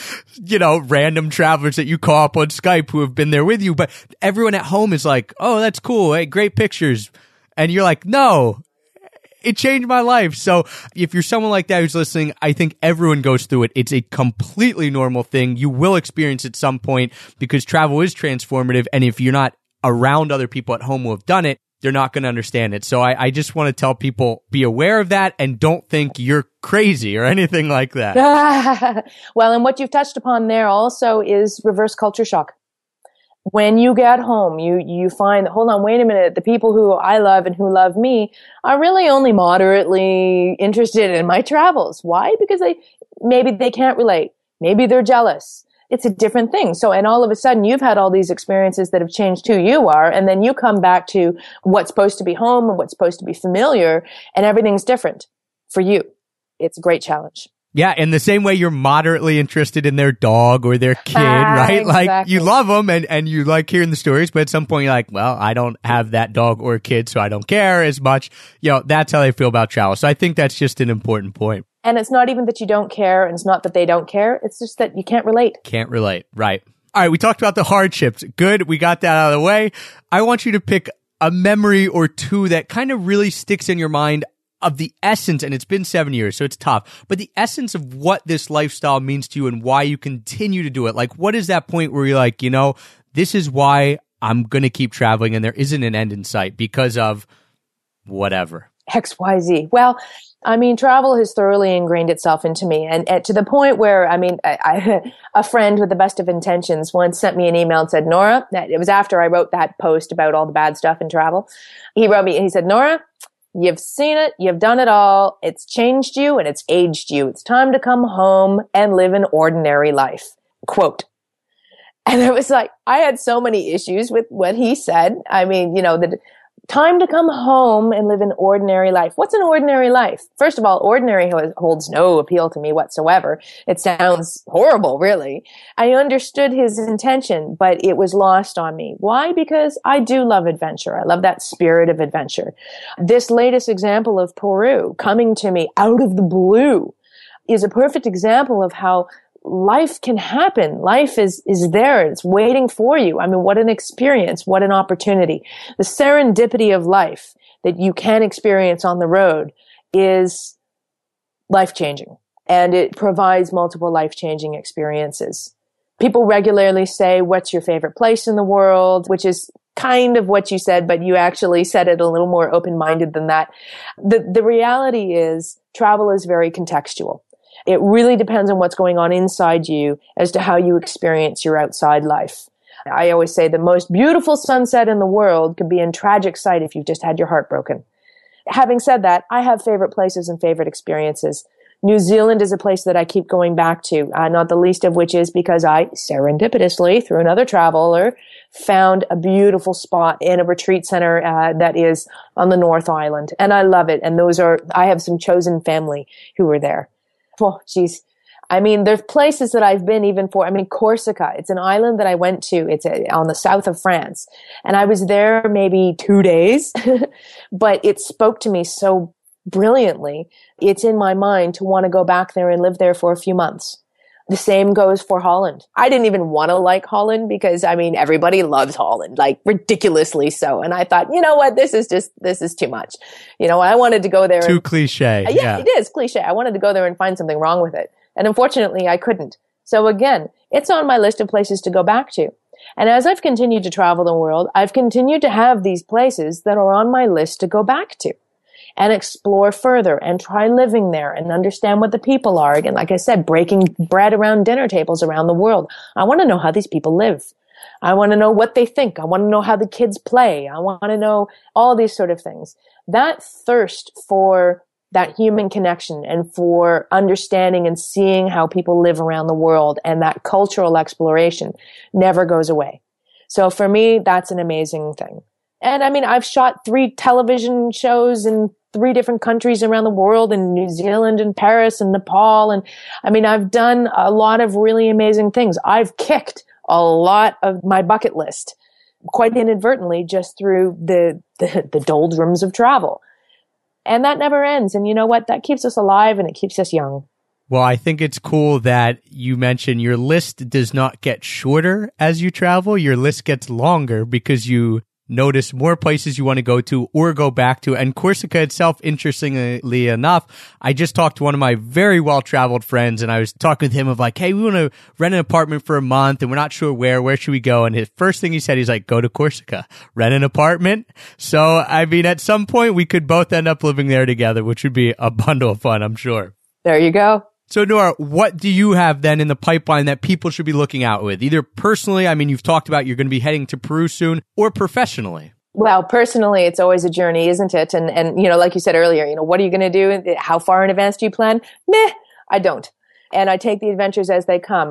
random travelers that you call up on Skype who have been there with you. But everyone at home is like, oh, that's cool. Hey, great pictures. And you're like, no, it changed my life. So if you're someone like that who's listening, I think everyone goes through it. It's a completely normal thing. You will experience at some point because travel is transformative. And if you're not around other people at home who have done it, they're not going to understand it. So I just want to tell people, be aware of that and don't think you're crazy or anything like that. Well, and what you've touched upon there also is reverse culture shock. When you get home, you find that, hold on, wait a minute, the people who I love and who love me are really only moderately interested in my travels. Why? Because maybe they can't relate. Maybe they're jealous. It's a different thing. So, and all of a sudden you've had all these experiences that have changed who you are. And then you come back to what's supposed to be home and what's supposed to be familiar, and everything's different for you. It's a great challenge. Yeah. In the same way you're moderately interested in their dog or their kid, right? Exactly. Like you love them and you like hearing the stories, but at some point you're like, well, I don't have that dog or kid, so I don't care as much. That's how they feel about travel. So I think that's just an important point. And it's not even that you don't care, and it's not that they don't care. It's just that you can't relate. Can't relate. Right. All right. We talked about the hardships. Good. We got that out of the way. I want you to pick a memory or two that kind of really sticks in your mind of the essence, and it's been 7 years, so it's tough, but the essence of what this lifestyle means to you and why you continue to do it. Like, what is that point where you're like, this is why I'm going to keep traveling and there isn't an end in sight because of whatever. XYZ. Well, travel has thoroughly ingrained itself into me, and to the point where, a friend with the best of intentions once sent me an email and said, Nora, it was after I wrote that post about all the bad stuff in travel. He wrote me and he said, Nora, you've seen it, you've done it all, it's changed you and it's aged you. It's time to come home and live an ordinary life. Quote. And it was like, I had so many issues with what he said. The time to come home and live an ordinary life. What's an ordinary life? First of all, ordinary holds no appeal to me whatsoever. It sounds horrible, really. I understood his intention, but it was lost on me. Why? Because I do love adventure. I love that spirit of adventure. This latest example of Peru coming to me out of the blue is a perfect example of how life can happen. Life is there. It's waiting for you. What an experience. What an opportunity. The serendipity of life that you can experience on the road is life-changing, and it provides multiple life-changing experiences. People regularly say, what's your favorite place in the world? Which is kind of what you said, but you actually said it a little more open-minded than that. The reality is travel is very contextual. It really depends on what's going on inside you as to how you experience your outside life. I always say the most beautiful sunset in the world could be in tragic sight if you've just had your heart broken. Having said that, I have favorite places and favorite experiences. New Zealand is a place that I keep going back to, not the least of which is because I serendipitously, through another traveler, found a beautiful spot in a retreat center that is on the North Island. And I love it. And I have some chosen family who are there. Well, geez. I mean, there's places that I've been even for, Corsica. It's an island that I went to. It's on the south of France. And I was there maybe 2 days, but it spoke to me so brilliantly. It's in my mind to want to go back there and live there for a few months. The same goes for Holland. I didn't even want to like Holland because, everybody loves Holland, like ridiculously so. And I thought, you know what? This is too much. I wanted to go there. Too cliche. Yeah, it is cliche. I wanted to go there and find something wrong with it. And unfortunately, I couldn't. So again, it's on my list of places to go back to. And as I've continued to travel the world, I've continued to have these places that are on my list to go back to and explore further and try living there and understand what the people are. Again, like I said, breaking bread around dinner tables around the world. I want to know how these people live. I want to know what they think. I want to know how the kids play. I want to know all these sort of things. That thirst for that human connection and for understanding and seeing how people live around the world and that cultural exploration never goes away. So for me, that's an amazing thing. And I've shot 3 television shows in 3 different countries around the world, in New Zealand and Paris and Nepal. And I've done a lot of really amazing things. I've kicked a lot of my bucket list quite inadvertently just through the doldrums of travel. And that never ends. And you know what? That keeps us alive and it keeps us young. Well, I think it's cool that you mentioned your list does not get shorter as you travel. Your list gets longer because you notice more places you want to go to or go back to. And Corsica itself, interestingly enough, I just talked to one of my very well-traveled friends, and I was talking with him of like, hey, we want to rent an apartment for a month, and we're not sure where should we go? And his first thing he said, he's like, go to Corsica, rent an apartment. So, at some point, we could both end up living there together, which would be a bundle of fun, I'm sure. There you go. So, Nora, what do you have then in the pipeline that people should be looking out with? Either personally, you've talked about you're going to be heading to Peru soon, or professionally. Well, personally, it's always a journey, isn't it? And like you said earlier, what are you going to do? How far in advance do you plan? Meh, I don't. And I take the adventures as they come.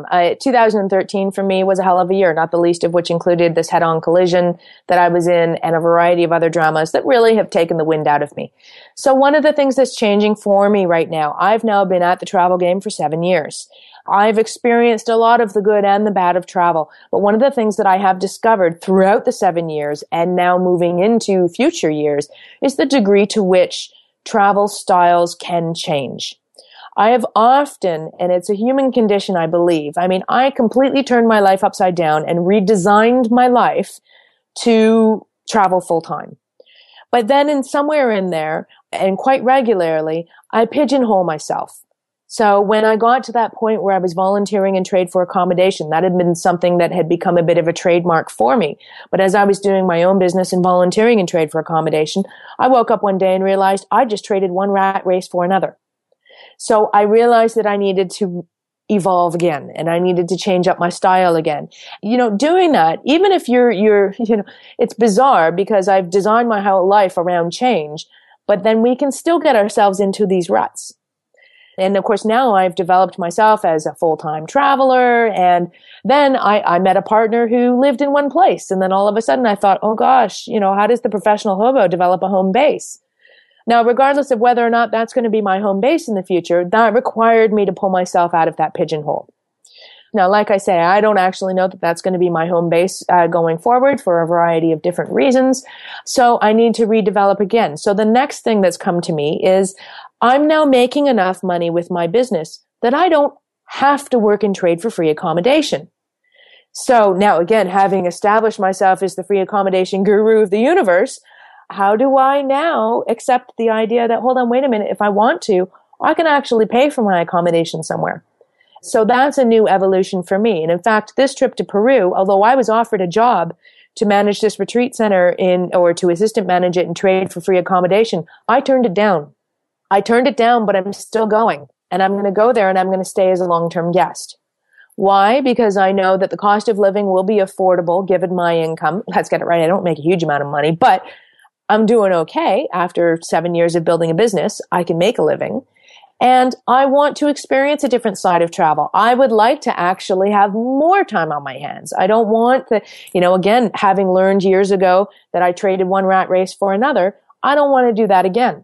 2013 for me was a hell of a year, not the least of which included this head-on collision that I was in and a variety of other dramas that really have taken the wind out of me. So one of the things that's changing for me right now, I've now been at the travel game for 7 years. I've experienced a lot of the good and the bad of travel. But one of the things that I have discovered throughout the 7 years and now moving into future years is the degree to which travel styles can change. I have often, and it's a human condition, I believe. I completely turned my life upside down and redesigned my life to travel full time. But then in somewhere in there, and quite regularly, I pigeonhole myself. So when I got to that point where I was volunteering in trade for accommodation, that had been something that had become a bit of a trademark for me. But as I was doing my own business and volunteering in trade for accommodation, I woke up one day and realized I just traded one rat race for another. So I realized that I needed to evolve again and I needed to change up my style again. Doing that, even if you're it's bizarre because I've designed my whole life around change, but then we can still get ourselves into these ruts. And of course, now I've developed myself as a full-time traveler. And then I met a partner who lived in one place. And then all of a sudden I thought, oh gosh, how does the professional hobo develop a home base? Now, regardless of whether or not that's going to be my home base in the future, that required me to pull myself out of that pigeonhole. Now, like I say, I don't actually know that that's going to be my home base going forward for a variety of different reasons. So I need to redevelop again. So the next thing that's come to me is I'm now making enough money with my business that I don't have to work and trade for free accommodation. So now, again, having established myself as the free accommodation guru of the universe, how do I now accept the idea that, hold on, wait a minute, if I want to, I can actually pay for my accommodation somewhere? So that's a new evolution for me. And in fact, this trip to Peru, although I was offered a job to manage this retreat center or to assistant manage it and trade for free accommodation, I turned it down. But I'm still going. And I'm going to go there and I'm going to stay as a long-term guest. Why? Because I know that the cost of living will be affordable given my income. Let's get it right. I don't make a huge amount of money, but I'm doing okay. After 7 years of building a business, I can make a living. And I want to experience a different side of travel. I would like to actually have more time on my hands. I don't want to, again, having learned years ago that I traded one rat race for another, I don't want to do that again.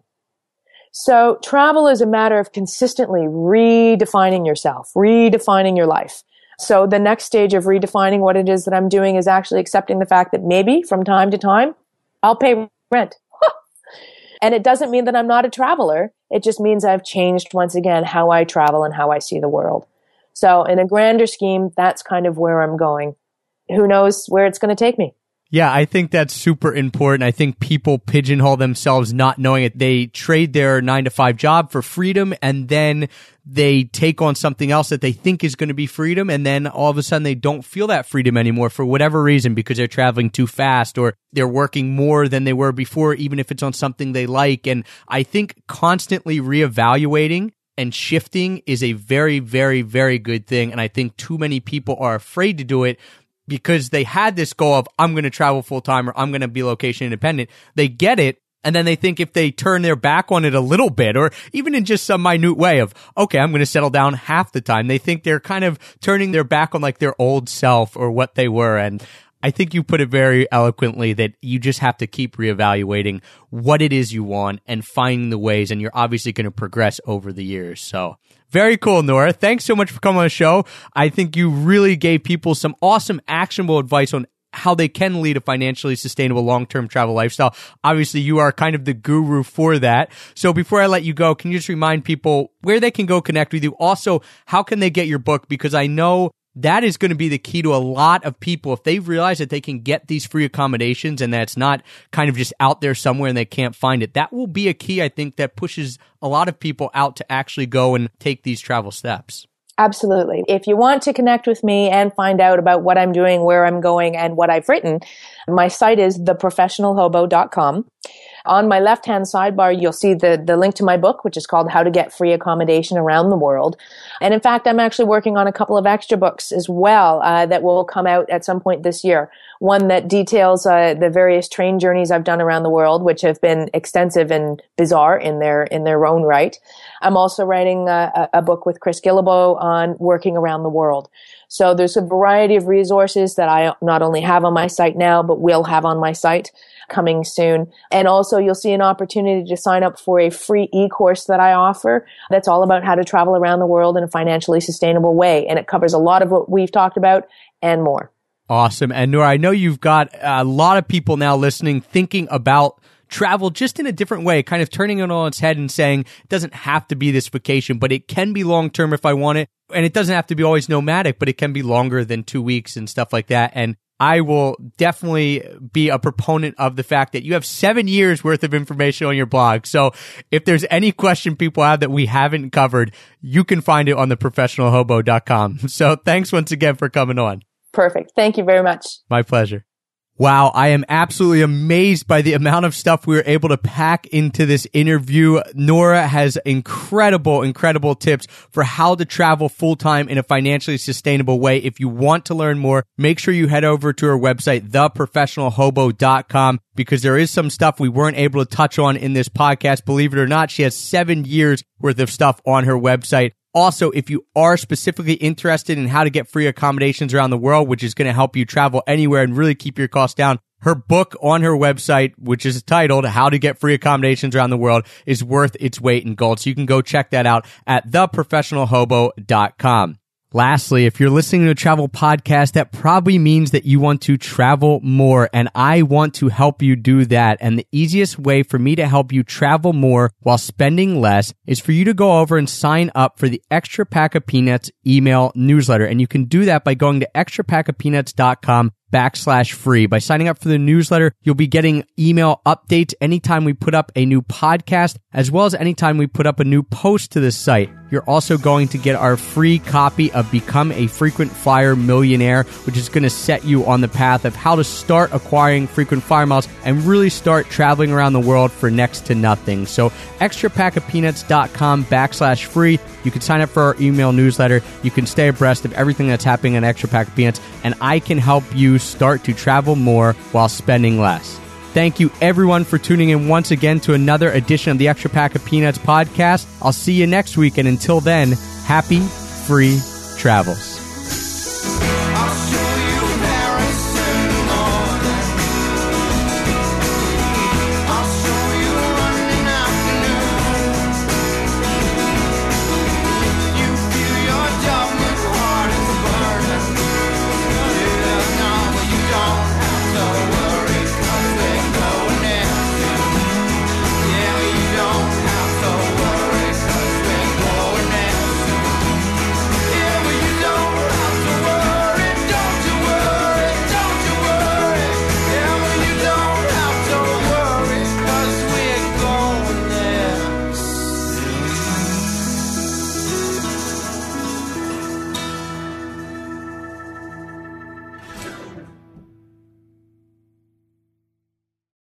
So travel is a matter of consistently redefining yourself, redefining your life. So the next stage of redefining what it is that I'm doing is actually accepting the fact that maybe from time to time, I'll pay rent. And it doesn't mean that I'm not a traveler. It just means I've changed once again how I travel and how I see the world. So in a grander scheme, that's kind of where I'm going. Who knows where it's going to take me? Yeah, I think that's super important. I think people pigeonhole themselves not knowing it. They trade their 9-to-5 job for freedom, and then they take on something else that they think is going to be freedom, and then all of a sudden they don't feel that freedom anymore for whatever reason, because they're traveling too fast or they're working more than they were before, even if it's on something they like. And I think constantly reevaluating and shifting is a very, very, very good thing. And I think too many people are afraid to do it because they had this goal of, I'm going to travel full time or I'm going to be location independent. They get it. And then they think if they turn their back on it a little bit, or even in just some minute way of, okay, I'm going to settle down half the time, they think they're kind of turning their back on like their old self or what they were. And I think you put it very eloquently that you just have to keep reevaluating what it is you want and finding the ways. And you're obviously going to progress over the years. So very cool, Nora. Thanks so much for coming on the show. I think you really gave people some awesome, actionable advice on how they can lead a financially sustainable long-term travel lifestyle. Obviously, you are kind of the guru for that. So before I let you go, can you just remind people where they can go connect with you? Also, how can they get your book? Because I know that is going to be the key to a lot of people. If they realize that they can get these free accommodations and that's not kind of just out there somewhere and they can't find it, that will be a key, I think, that pushes a lot of people out to actually go and take these travel steps. Absolutely. If you want to connect with me and find out about what I'm doing, where I'm going, and what I've written, my site is theprofessionalhobo.com. On my left-hand sidebar, you'll see the link to my book, which is called How to Get Free Accommodation Around the World. And in fact, I'm actually working on a couple of extra books as well that will come out at some point this year. One that details the various train journeys I've done around the world, which have been extensive and bizarre in their own right. I'm also writing a book with Chris Guillebeau on working around the world. So there's a variety of resources that I not only have on my site now, but will have on my site coming soon. And also you'll see an opportunity to sign up for a free e-course that I offer that's all about how to travel around the world in a financially sustainable way. And it covers a lot of what we've talked about and more. Awesome. And Nora, I know you've got a lot of people now listening, thinking about travel just in a different way, kind of turning it on its head and saying, it doesn't have to be this vacation, but it can be long-term if I want it. And it doesn't have to be always nomadic, but it can be longer than 2 weeks and stuff like that. And I will definitely be a proponent of the fact that you have 7 years worth of information on your blog. So if there's any question people have that we haven't covered, you can find it on theprofessionalhobo.com. So thanks once again for coming on. Perfect. Thank you very much. My pleasure. Wow, I am absolutely amazed by the amount of stuff we were able to pack into this interview. Nora has incredible tips for how to travel full-time in a financially sustainable way. If you want to learn more, make sure you head over to her website, theprofessionalhobo.com, because there is some stuff we weren't able to touch on in this podcast. Believe it or not, she has 7 years worth of stuff on her website. Also, if you are specifically interested in how to get free accommodations around the world, which is going to help you travel anywhere and really keep your costs down, her book on her website, which is titled How to Get Free Accommodations Around the World, is worth its weight in gold. So you can go check that out at theprofessionalhobo.com. Lastly, if you're listening to a travel podcast, that probably means that you want to travel more, and I want to help you do that. And the easiest way for me to help you travel more while spending less is for you to go over and sign up for the Extra Pack of Peanuts email newsletter. And you can do that by going to extrapackofpeanuts.com/free. By signing up for the newsletter, you'll be getting email updates anytime we put up a new podcast, as well as anytime we put up a new post to this site. you're also going to get our free copy of Become a Frequent Flyer Millionaire, which is going to set you on the path of how to start acquiring frequent flyer miles and really start traveling around the world for next to nothing. So extrapackofpeanuts.com/free. You can sign up for our email newsletter. You can stay abreast of everything that's happening on Extra Pack of Peanuts, and I can help you start to travel more while spending less. Thank you, everyone, for tuning in once again to another edition of the Extra Pack of Peanuts podcast. I'll see you next week, and until then, happy free travels.